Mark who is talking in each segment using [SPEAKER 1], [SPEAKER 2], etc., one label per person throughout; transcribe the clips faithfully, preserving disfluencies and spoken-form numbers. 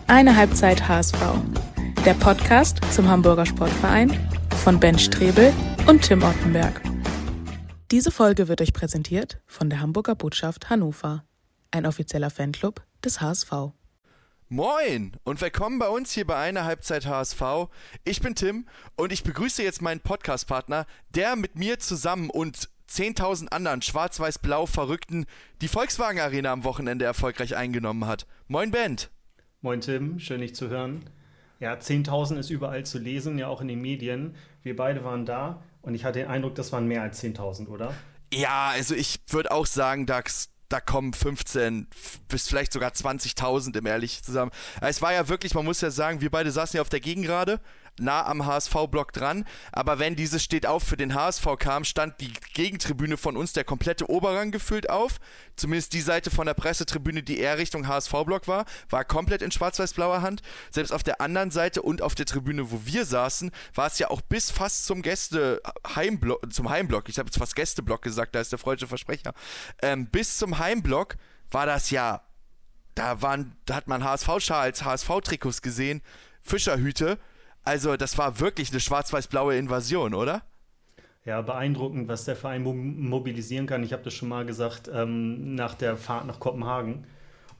[SPEAKER 1] Eine Halbzeit H S V, der Podcast zum Hamburger Sportverein von Ben Strebel und Tim Ottenberg. Diese Folge wird euch präsentiert von der Hamburger Botschaft Hannover, ein offizieller Fanclub des H S V.
[SPEAKER 2] Moin und willkommen bei uns hier bei Eine Halbzeit H S V. Ich bin Tim und ich begrüße jetzt meinen Podcast-Partner, der mit mir zusammen und zehntausend anderen schwarz-weiß-blau Verrückten die Volkswagen Arena am Wochenende erfolgreich eingenommen hat. Moin Band.
[SPEAKER 3] Moin Tim, schön dich zu hören. Ja, zehntausend ist überall zu lesen, ja auch in den Medien. Wir beide waren da und ich hatte den Eindruck, das waren mehr als zehntausend, oder?
[SPEAKER 2] Ja, also ich würde auch sagen, Dax, da kommen fünfzehn bis vielleicht sogar zwanzigtausend im ehrlich zusammen. Es war ja wirklich, man muss ja sagen, wir beide saßen ja auf der Gegengrade, nah am H S V-Block dran, aber wenn dieses Steht auf für den H S V kam, stand die Gegentribüne von uns, der komplette Oberrang gefüllt auf, zumindest die Seite von der Pressetribüne, die eher Richtung H S V-Block war, war komplett in schwarz-weiß-blauer Hand. Selbst auf der anderen Seite und auf der Tribüne, wo wir saßen, war es ja auch bis fast zum Gäste-Heimblock, zum Heimblock, ich habe jetzt fast Gästeblock gesagt, da ist der freudsche Versprecher, ähm, bis zum Heimblock war das ja, da waren, da hat man H S V-Schals, H S V-Trikots gesehen, Fischerhüte. Also das war wirklich eine schwarz-weiß-blaue Invasion, oder?
[SPEAKER 3] Ja, beeindruckend, was der Verein mobilisieren kann. Ich habe das schon mal gesagt, ähm, nach der Fahrt nach Kopenhagen.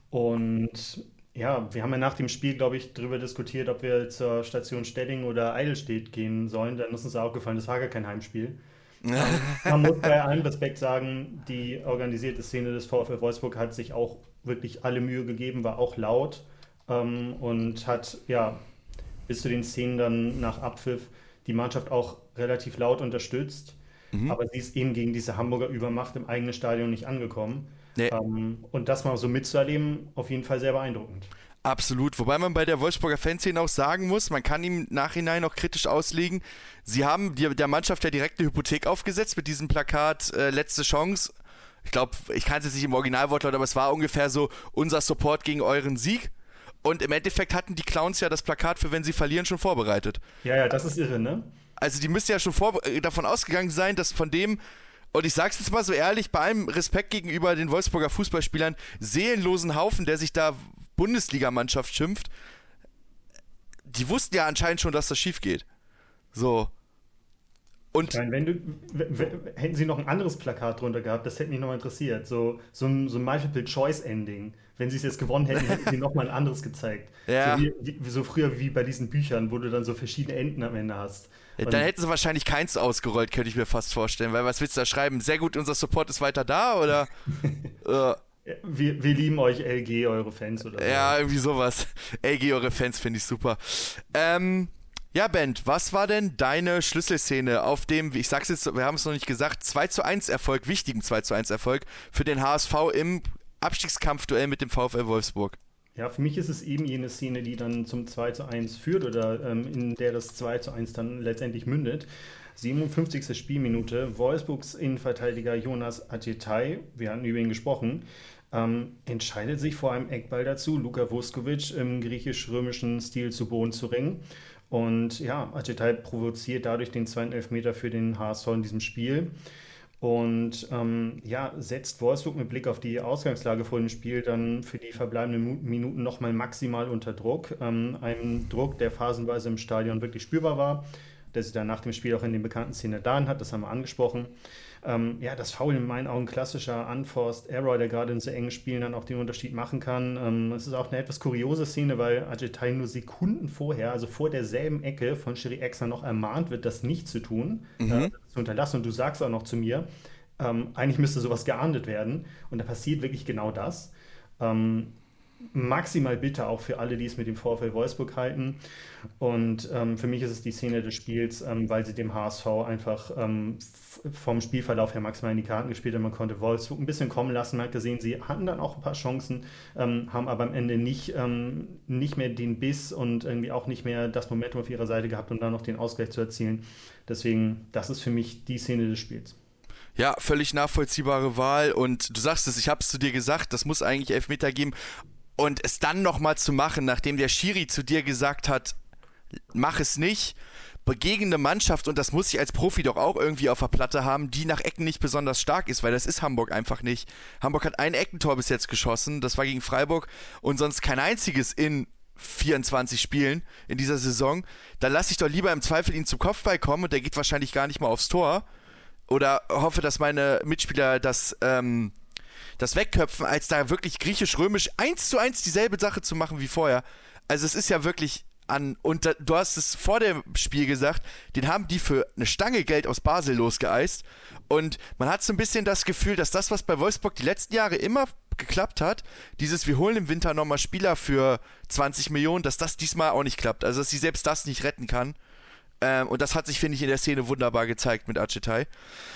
[SPEAKER 3] Und ja, wir haben ja nach dem Spiel, glaube ich, darüber diskutiert, ob wir zur Station Stelling oder Eidelstedt gehen sollen. Dann ist uns aufgefallen, das war gar kein Heimspiel. ähm, man muss bei allem Respekt sagen, die organisierte Szene des VfL Wolfsburg hat sich auch wirklich alle Mühe gegeben, war auch laut ähm, und hat, ja, bis zu den Szenen dann nach Abpfiff die Mannschaft auch relativ laut unterstützt. Mhm. Aber sie ist eben gegen diese Hamburger Übermacht im eigenen Stadion nicht angekommen. Nee. Ähm, und das mal so mitzuerleben, auf jeden Fall sehr beeindruckend.
[SPEAKER 2] Absolut, wobei man bei der Wolfsburger Fanszene auch sagen muss, man kann ihm im Nachhinein auch kritisch auslegen, sie haben die, der Mannschaft ja direkt eine Hypothek aufgesetzt mit diesem Plakat äh, letzte Chance. Ich glaube, ich kann es jetzt nicht im Originalwortlaut, aber es war ungefähr so, unser Support gegen euren Sieg. Und im Endeffekt hatten die Clowns ja das Plakat für wenn sie verlieren schon vorbereitet.
[SPEAKER 3] Ja, ja, das ist irre, ne?
[SPEAKER 2] Also die müssen ja schon vor, äh, davon ausgegangen sein, dass von dem, und ich sag's jetzt mal so ehrlich, bei allem Respekt gegenüber den Wolfsburger Fußballspielern, seelenlosen Haufen, der sich da Bundesligamannschaft schimpft, die wussten ja anscheinend schon, dass das schief geht. So. Und
[SPEAKER 3] Nein, wenn du, w- w- hätten sie noch ein anderes Plakat drunter gehabt, das hätte mich nochmal interessiert. So, so ein, so ein Multiple-Choice-Ending. Wenn sie es jetzt gewonnen hätten, hätten sie nochmal ein anderes gezeigt.
[SPEAKER 2] Ja.
[SPEAKER 3] So, wie, wie, so früher wie bei diesen Büchern, wo du dann so verschiedene Enden am Ende hast.
[SPEAKER 2] Und dann hätten sie wahrscheinlich keins ausgerollt, könnte ich mir fast vorstellen. Weil was willst du da schreiben? Sehr gut, unser Support ist weiter da, oder? äh,
[SPEAKER 3] wir, wir lieben euch, L G, eure Fans, oder so.
[SPEAKER 2] Ja, irgendwie sowas. L G, eure Fans, finde ich super. Ähm... Ja, Bent, was war denn deine Schlüsselszene auf dem, ich sag's jetzt, wir haben es noch nicht gesagt, zwei zu eins Erfolg, wichtigen zwei zu eins Erfolg für den H S V im Abstiegskampfduell mit dem VfL Wolfsburg?
[SPEAKER 3] Ja, für mich ist es eben jene Szene, die dann zum zwei zu eins führt oder ähm, in der das zwei zu eins dann letztendlich mündet. siebenundfünfzigste Spielminute, Wolfsburgs Innenverteidiger Jonas Atetai, wir hatten über ihn gesprochen, ähm, entscheidet sich vor einem Eckball dazu, Luka Vuskovic im griechisch-römischen Stil zu Boden zu ringen. Und ja, Atetai provoziert dadurch den zweiten Elfmeter für den H S V in diesem Spiel. Und ähm, ja, setzt Wolfsburg mit Blick auf die Ausgangslage vor dem Spiel dann für die verbleibenden Minuten nochmal maximal unter Druck. Ähm, einem Druck, der phasenweise im Stadion wirklich spürbar war, der sich dann nach dem Spiel auch in den bekannten Szenen da hat, das haben wir angesprochen. Ähm, ja, das Foul in meinen Augen klassischer Unforced Error, der gerade in so engen Spielen dann auch den Unterschied machen kann. Ähm, es ist auch eine etwas kuriose Szene, weil Atetai nur Sekunden vorher, also vor derselben Ecke von Schiri Exner noch ermahnt wird, das nicht zu tun, mhm. äh, das zu unterlassen. Und du sagst auch noch zu mir, ähm, eigentlich müsste sowas geahndet werden. Und da passiert wirklich genau das. Ähm, maximal bitter auch für alle, die es mit dem VfL Wolfsburg halten. Und ähm, für mich ist es die Szene des Spiels, ähm, weil sie dem H S V einfach ähm, f- vom Spielverlauf her maximal in die Karten gespielt haben. Man konnte Wolfsburg ein bisschen kommen lassen. Man hat gesehen, sie hatten dann auch ein paar Chancen, ähm, haben aber am Ende nicht, ähm, nicht mehr den Biss und irgendwie auch nicht mehr das Momentum auf ihrer Seite gehabt, um dann noch den Ausgleich zu erzielen. Deswegen, das ist für mich die Szene des Spiels.
[SPEAKER 2] Ja, völlig nachvollziehbare Wahl und du sagst es, ich habe es zu dir gesagt, das muss eigentlich Elfmeter geben. Und es dann nochmal zu machen, nachdem der Schiri zu dir gesagt hat, mach es nicht, gegen eine Mannschaft, und das muss ich als Profi doch auch irgendwie auf der Platte haben, die nach Ecken nicht besonders stark ist, weil das ist Hamburg einfach nicht. Hamburg hat ein Eckentor bis jetzt geschossen, das war gegen Freiburg, und sonst kein einziges in vierundzwanzig Spielen in dieser Saison, dann lasse ich doch lieber im Zweifel ihn zum Kopfball kommen und der geht wahrscheinlich gar nicht mal aufs Tor oder hoffe, dass meine Mitspieler das, ähm, das wegköpfen, als da wirklich griechisch-römisch eins zu eins dieselbe Sache zu machen wie vorher. Also es ist ja wirklich an, und da, du hast es vor dem Spiel gesagt, den haben die für eine Stange Geld aus Basel losgeeist und man hat so ein bisschen das Gefühl, dass das, was bei Wolfsburg die letzten Jahre immer geklappt hat, dieses wir holen im Winter nochmal Spieler für zwanzig Millionen, dass das diesmal auch nicht klappt, also dass sie selbst das nicht retten kann, ähm, und das hat sich, finde ich, in der Szene wunderbar gezeigt mit Acetai.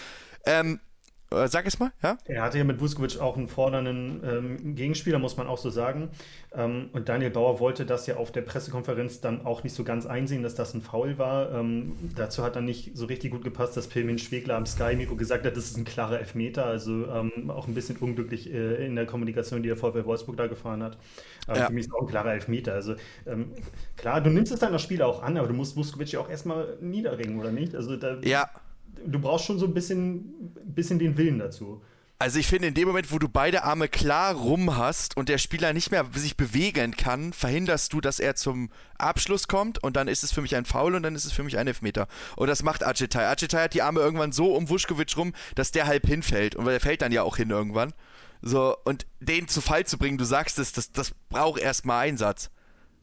[SPEAKER 2] Ähm, Sag es mal, ja?
[SPEAKER 3] Er hatte ja mit Vuskovic auch einen fordernden ähm, Gegenspieler, muss man auch so sagen. Ähm, und Daniel Bauer wollte das ja auf der Pressekonferenz dann auch nicht so ganz einsehen, dass das ein Foul war. Ähm, dazu hat dann nicht so richtig gut gepasst, dass Pirmin Schwegler am Sky-Mikro gesagt hat, das ist ein klarer Elfmeter. Also ähm, auch ein bisschen unglücklich äh, in der Kommunikation, die der VfL Wolfsburg da gefahren hat. Aber ja. Für mich ist auch ein klarer Elfmeter. Also ähm, klar, du nimmst es dann das Spiel auch an, aber du musst Vuskovic ja auch erstmal niederringen, oder nicht? Also da,
[SPEAKER 2] ja.
[SPEAKER 3] Du brauchst schon so ein bisschen, bisschen den Willen dazu.
[SPEAKER 2] Also ich finde, in dem Moment, wo du beide Arme klar rum hast und der Spieler nicht mehr sich bewegen kann, verhinderst du, dass er zum Abschluss kommt und dann ist es für mich ein Foul und dann ist es für mich ein Elfmeter. Und das macht Acetai. Acetai hat die Arme irgendwann so um Vuskovic rum, dass der halb hinfällt. Und der fällt dann ja auch hin irgendwann. So, und den zu Fall zu bringen, du sagst es, das, das braucht erstmal Einsatz.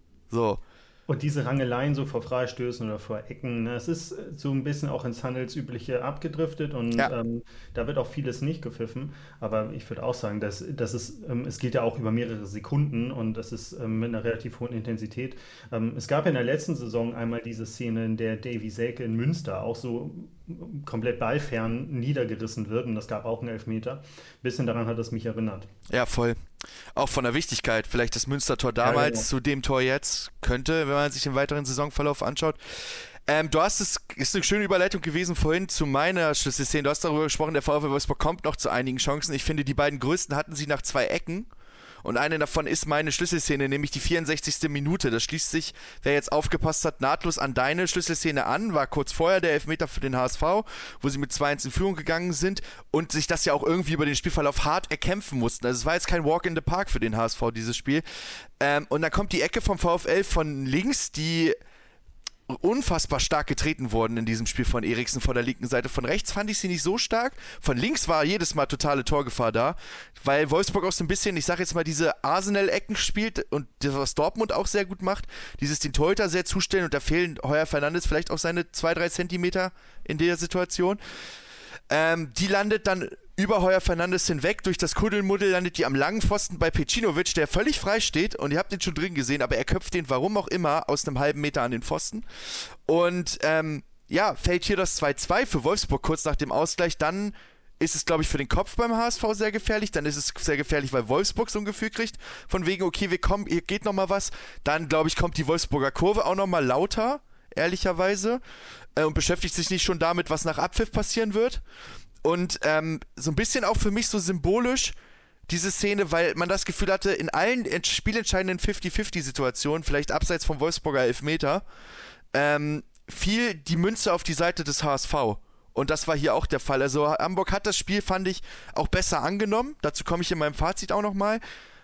[SPEAKER 2] So.
[SPEAKER 3] Und diese Rangeleien so vor Freistößen oder vor Ecken, ne, es ist so ein bisschen auch ins Handelsübliche abgedriftet und ja. ähm, da wird auch vieles nicht gepfiffen. Aber ich würde auch sagen, dass, dass es, ähm, es geht ja auch über mehrere Sekunden und das ist ähm, mit einer relativ hohen Intensität. Ähm, es gab ja in der letzten Saison einmal diese Szene, in der Davy Selke in Münster auch so komplett ballfern niedergerissen wird und das gab auch einen Elfmeter. Ein bisschen daran hat es mich erinnert.
[SPEAKER 2] Ja, voll. Auch von der Wichtigkeit. Vielleicht das Münster-Tor damals ja, genau. zu dem Tor jetzt könnte, wenn man sich den weiteren Saisonverlauf anschaut. Ähm, du hast es, ist eine schöne Überleitung gewesen vorhin zu meiner Schlüsselszene. Du hast darüber gesprochen, der VfL Wolfsburg kommt noch zu einigen Chancen. Ich finde, die beiden größten hatten sie nach zwei Ecken. Und eine davon ist meine Schlüsselszene, nämlich die vierundsechzigste Minute. Das schließt sich, wer jetzt aufgepasst hat, nahtlos an deine Schlüsselszene an. War kurz vorher der Elfmeter für den H S V, wo sie mit zwei eins in Führung gegangen sind und sich das ja auch irgendwie über den Spielverlauf hart erkämpfen mussten. Also es war jetzt kein Walk in the Park für den H S V, dieses Spiel. Ähm, und dann kommt die Ecke vom VfL von links, die unfassbar stark getreten worden in diesem Spiel von Eriksen von der linken Seite. Von rechts fand ich sie nicht so stark. Von links war jedes Mal totale Torgefahr da, weil Wolfsburg auch so ein bisschen, ich sag jetzt mal, diese Arsenal-Ecken spielt und das, was Dortmund auch sehr gut macht, dieses den Torhüter sehr zustellen und da fehlen Heuer Fernandes vielleicht auch seine zwei, drei Zentimeter in der Situation. Ähm, die landet dann über Heuer Fernandes hinweg, durch das Kuddelmuddel landet die am langen Pfosten bei Pecinovic, der völlig frei steht und ihr habt den schon drin gesehen, aber er köpft den, warum auch immer, aus einem halben Meter an den Pfosten und ähm, ja, fällt hier das zwei zwei für Wolfsburg kurz nach dem Ausgleich, dann ist es, glaube ich, für den Kopf beim H S V sehr gefährlich, dann ist es sehr gefährlich, weil Wolfsburg so ein Gefühl kriegt, von wegen, okay, wir kommen, hier geht nochmal was, dann, glaube ich, kommt die Wolfsburger Kurve auch nochmal lauter, ehrlicherweise, äh, und beschäftigt sich nicht schon damit, was nach Abpfiff passieren wird. Und ähm, so ein bisschen auch für mich so symbolisch diese Szene, weil man das Gefühl hatte, in allen spielentscheidenden fünfzig fünfzig Situationen, vielleicht abseits vom Wolfsburger Elfmeter, ähm, fiel die Münze auf die Seite des H S V. Und das war hier auch der Fall. Also Hamburg hat das Spiel, fand ich, auch besser angenommen. Dazu komme ich in meinem Fazit auch nochmal.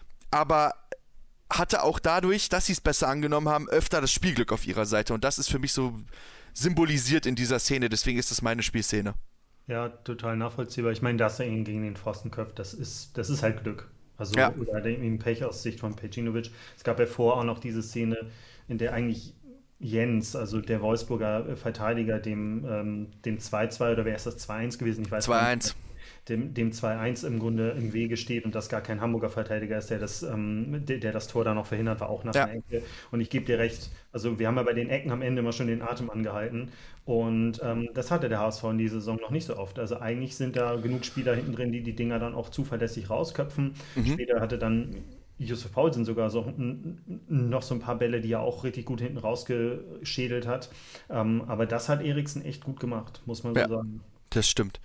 [SPEAKER 2] Aber hatte auch dadurch, dass sie es besser angenommen haben, öfter das Spielglück auf ihrer Seite. Und das ist für mich so symbolisiert in dieser Szene. Deswegen ist das meine Spielszene.
[SPEAKER 3] Ja, total nachvollziehbar. Ich meine, dass er ihn gegen den Pfosten köpft, das ist, das ist halt Glück. Also,
[SPEAKER 2] ja.
[SPEAKER 3] Oder eben Pech aus Sicht von Pecinovic. Es gab ja vorher auch noch diese Szene, in der eigentlich Jens, also der Wolfsburger Verteidiger, dem, ähm, dem zwei zwei oder wer ist das, zwei eins gewesen? Ich weiß
[SPEAKER 2] zwei eins.
[SPEAKER 3] Dem, dem zwei eins im Grunde im Wege steht und das gar kein Hamburger Verteidiger ist, der das, ähm, der, der das Tor da noch verhindert, war auch nach
[SPEAKER 2] ja.
[SPEAKER 3] einer Ecke. Und ich gebe dir recht, also wir haben ja bei den Ecken am Ende immer schon den Atem angehalten und ähm, das hatte der H S V in dieser Saison noch nicht so oft. Also eigentlich sind da genug Spieler hinten drin, die die Dinger dann auch zuverlässig rausköpfen. Mhm. Später hatte dann Yusuf Paulsen sogar so, n- noch so ein paar Bälle, die er auch richtig gut hinten rausgeschädelt hat. Ähm, aber das hat Eriksen echt gut gemacht, muss man so
[SPEAKER 2] ja,
[SPEAKER 3] sagen.
[SPEAKER 2] Das stimmt.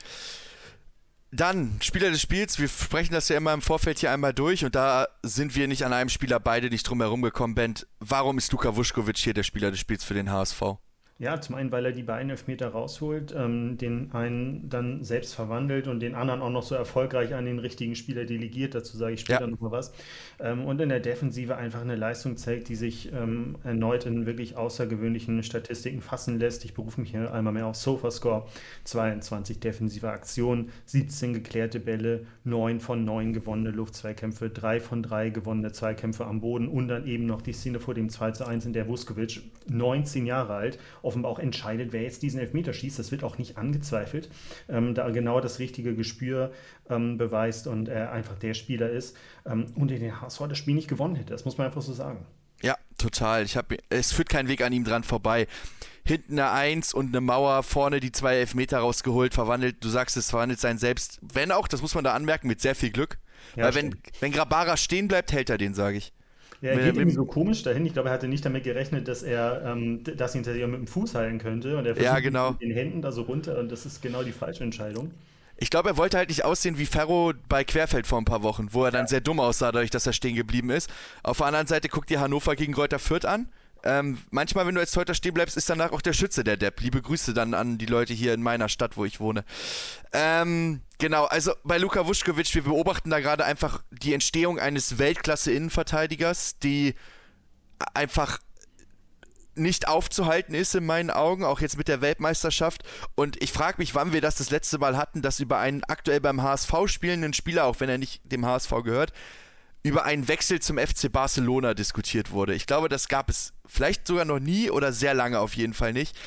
[SPEAKER 2] Dann, Spieler des Spiels, wir sprechen das ja immer im Vorfeld hier einmal durch und da sind wir nicht an einem Spieler beide nicht drum herum gekommen, Ben. Warum ist Luka Vuskovic hier der Spieler des Spiels für den H S V?
[SPEAKER 3] Ja, zum einen, weil er die beiden Elfmeter rausholt, ähm, den einen dann selbst verwandelt und den anderen auch noch so erfolgreich an den richtigen Spieler delegiert. Dazu sage ich später
[SPEAKER 2] Ja.
[SPEAKER 3] noch mal was. Ähm, und in der Defensive einfach eine Leistung zeigt, die sich ähm, erneut in wirklich außergewöhnlichen Statistiken fassen lässt. Ich berufe mich hier einmal mehr auf SofaScore. zweiundzwanzig defensive Aktionen, siebzehn geklärte Bälle, neun von neun gewonnene Luftzweikämpfe, drei von drei gewonnene Zweikämpfe am Boden und dann eben noch die Szene vor dem zwei zu eins, in der Vuskovic, neunzehn Jahre alt, offenbar auch entscheidet, wer jetzt diesen Elfmeter schießt. Das wird auch nicht angezweifelt, ähm, da er genau das richtige Gespür ähm, beweist und er einfach der Spieler ist, ähm, ohne den H S V das Spiel nicht gewonnen hätte. Das muss man einfach so sagen.
[SPEAKER 2] Ja, total. Ich hab, es führt kein Weg an ihm dran vorbei. Hinten eine Eins und eine Mauer, vorne die zwei Elfmeter rausgeholt, verwandelt, du sagst es, verwandelt sein Selbst, wenn auch, das muss man da anmerken, mit sehr viel Glück.
[SPEAKER 3] Ja,
[SPEAKER 2] Weil wenn,
[SPEAKER 3] stimmt.
[SPEAKER 2] wenn Grabara stehen bleibt, hält er den, sage ich.
[SPEAKER 3] Ja, er
[SPEAKER 2] Mit-
[SPEAKER 3] geht
[SPEAKER 2] mit-
[SPEAKER 3] irgendwie so komisch dahin. Ich glaube, er hatte nicht damit gerechnet, dass er ähm, d- das hinter sich mit dem Fuß halten könnte. Und er
[SPEAKER 2] Ja,
[SPEAKER 3] versucht
[SPEAKER 2] genau.
[SPEAKER 3] mit den Händen da so runter und das ist genau die falsche Entscheidung.
[SPEAKER 2] Ich glaube, er wollte halt nicht aussehen wie Ferro bei Querfeld vor ein paar Wochen, wo er dann sehr dumm aussah, dadurch, dass er stehen geblieben ist. Auf der anderen Seite guck dir Hannover gegen Greuther Fürth an. Ähm, manchmal, wenn du als Torhüter stehen bleibst, ist danach auch der Schütze der Depp. Liebe Grüße dann an die Leute hier in meiner Stadt, wo ich wohne. Ähm, genau, also bei Luka Vuskovic, wir beobachten da gerade einfach die Entstehung eines Weltklasse-Innenverteidigers, die einfach nicht aufzuhalten ist in meinen Augen, auch jetzt mit der Weltmeisterschaft. Und ich frage mich, wann wir das das letzte Mal hatten, dass über einen aktuell beim H S V spielenden Spieler, auch wenn er nicht dem H S V gehört, über einen Wechsel zum F C Barcelona diskutiert wurde. Ich glaube, das gab es vielleicht sogar noch nie oder sehr lange auf jeden Fall nicht.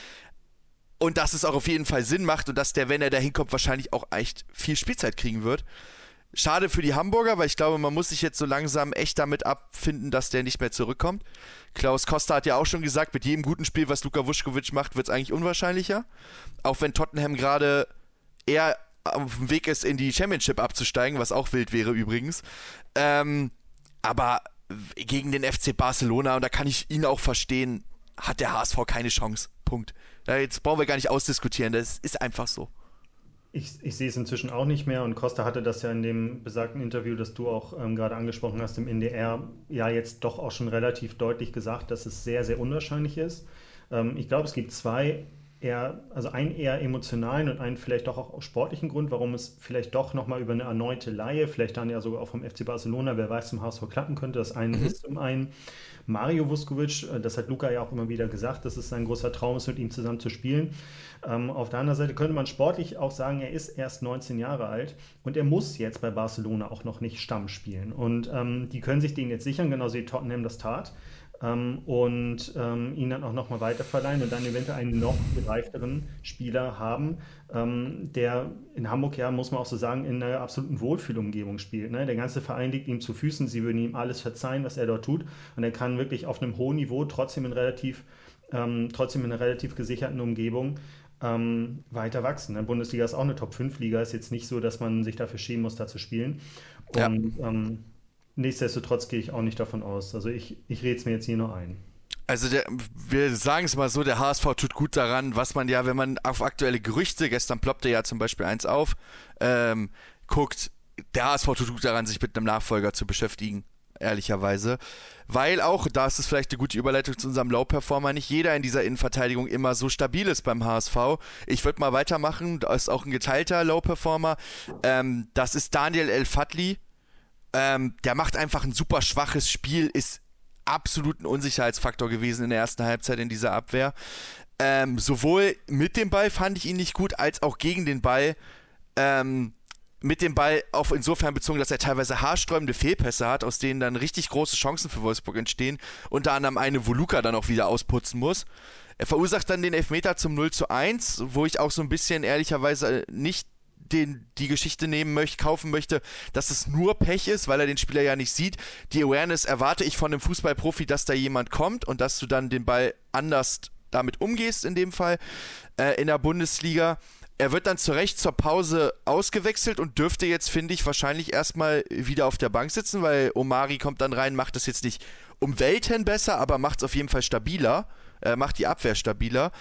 [SPEAKER 2] Und dass es auch auf jeden Fall Sinn macht und dass der, wenn er da hinkommt, wahrscheinlich auch echt viel Spielzeit kriegen wird. Schade für die Hamburger, weil ich glaube, man muss sich jetzt so langsam echt damit abfinden, dass der nicht mehr zurückkommt. Klaus Costa hat ja auch schon gesagt, mit jedem guten Spiel, was Luka Vuskovic macht, wird es eigentlich unwahrscheinlicher. Auch wenn Tottenham gerade eher auf dem Weg ist, in die Championship abzusteigen, was auch wild wäre übrigens. Ähm, aber gegen den F C Barcelona, und da kann ich ihn auch verstehen, hat der H S V keine Chance. Punkt. Ja, jetzt brauchen wir gar nicht ausdiskutieren, das ist einfach so.
[SPEAKER 3] Ich, ich sehe es inzwischen auch nicht mehr und Costa hatte das ja in dem besagten Interview, das du auch ähm, gerade angesprochen hast, im N D R, ja jetzt doch auch schon relativ deutlich gesagt, dass es sehr, sehr unwahrscheinlich ist. Ähm, ich glaube, es gibt zwei eher, also einen eher emotionalen und einen vielleicht doch auch sportlichen Grund, warum es vielleicht doch nochmal über eine erneute Leihe, vielleicht dann ja sogar auch vom F C Barcelona, wer weiß, zum H S V klappen könnte. Das eine mhm. ist zum einen Mario Vuskovic, das hat Luka ja auch immer wieder gesagt, dass es sein großer Traum ist, mit ihm zusammen zu spielen. Ähm, auf der anderen Seite könnte man sportlich auch sagen, er ist erst neunzehn Jahre alt und er muss jetzt bei Barcelona auch noch nicht Stamm spielen. Und ähm, die können sich den jetzt sichern, genauso wie Tottenham das tat. Ähm, und ähm, ihn dann auch nochmal weiterverleihen und dann eventuell einen noch gereifteren Spieler haben, ähm, der in Hamburg, ja, muss man auch so sagen, in einer absoluten Wohlfühlumgebung spielt. Ne? Der ganze Verein liegt ihm zu Füßen, sie würden ihm alles verzeihen, was er dort tut, und er kann wirklich auf einem hohen Niveau trotzdem in relativ, ähm, trotzdem in einer relativ gesicherten Umgebung ähm, weiter wachsen. Ne? Bundesliga ist auch eine Top fünf Liga, ist jetzt nicht so, dass man sich dafür schämen muss, da zu spielen. Und ja. ähm, Nichtsdestotrotz gehe ich auch nicht davon aus. Also ich, ich rede es mir jetzt hier nur ein.
[SPEAKER 2] Also der, wir sagen es mal so, der H S V tut gut daran, was man ja, wenn man auf aktuelle Gerüchte, gestern ploppte ja zum Beispiel eins auf, ähm, guckt, der H S V tut gut daran, sich mit einem Nachfolger zu beschäftigen, ehrlicherweise. Weil auch, da ist es vielleicht eine gute Überleitung zu unserem Low-Performer, nicht jeder in dieser Innenverteidigung immer so stabil ist beim H S V. Ich würde mal weitermachen, da ist auch ein geteilter Low-Performer. Ähm, das ist Daniel El-Fadli. Ähm, der macht einfach ein super schwaches Spiel, ist absolut ein Unsicherheitsfaktor gewesen in der ersten Halbzeit in dieser Abwehr. Ähm, sowohl mit dem Ball fand ich ihn nicht gut, als auch gegen den Ball. Ähm, mit dem Ball auch insofern bezogen, dass er teilweise haarsträubende Fehlpässe hat, aus denen dann richtig große Chancen für Wolfsburg entstehen. Unter anderem eine, wo Luka dann auch wieder ausputzen muss. Er verursacht dann den Elfmeter zum null zu eins, wo ich auch so ein bisschen ehrlicherweise nicht Den, die Geschichte nehmen möchte, kaufen möchte, dass es nur Pech ist, weil er den Spieler ja nicht sieht. Die Awareness erwarte ich von einem Fußballprofi, dass da jemand kommt und dass du dann den Ball anders damit umgehst, in dem Fall, äh, in der Bundesliga. Er wird dann zu Recht zur Pause ausgewechselt und dürfte jetzt, finde ich, wahrscheinlich erstmal wieder auf der Bank sitzen, weil Omari kommt dann rein, macht das jetzt nicht um Welten besser, aber macht es auf jeden Fall stabiler, äh, macht die Abwehr stabiler.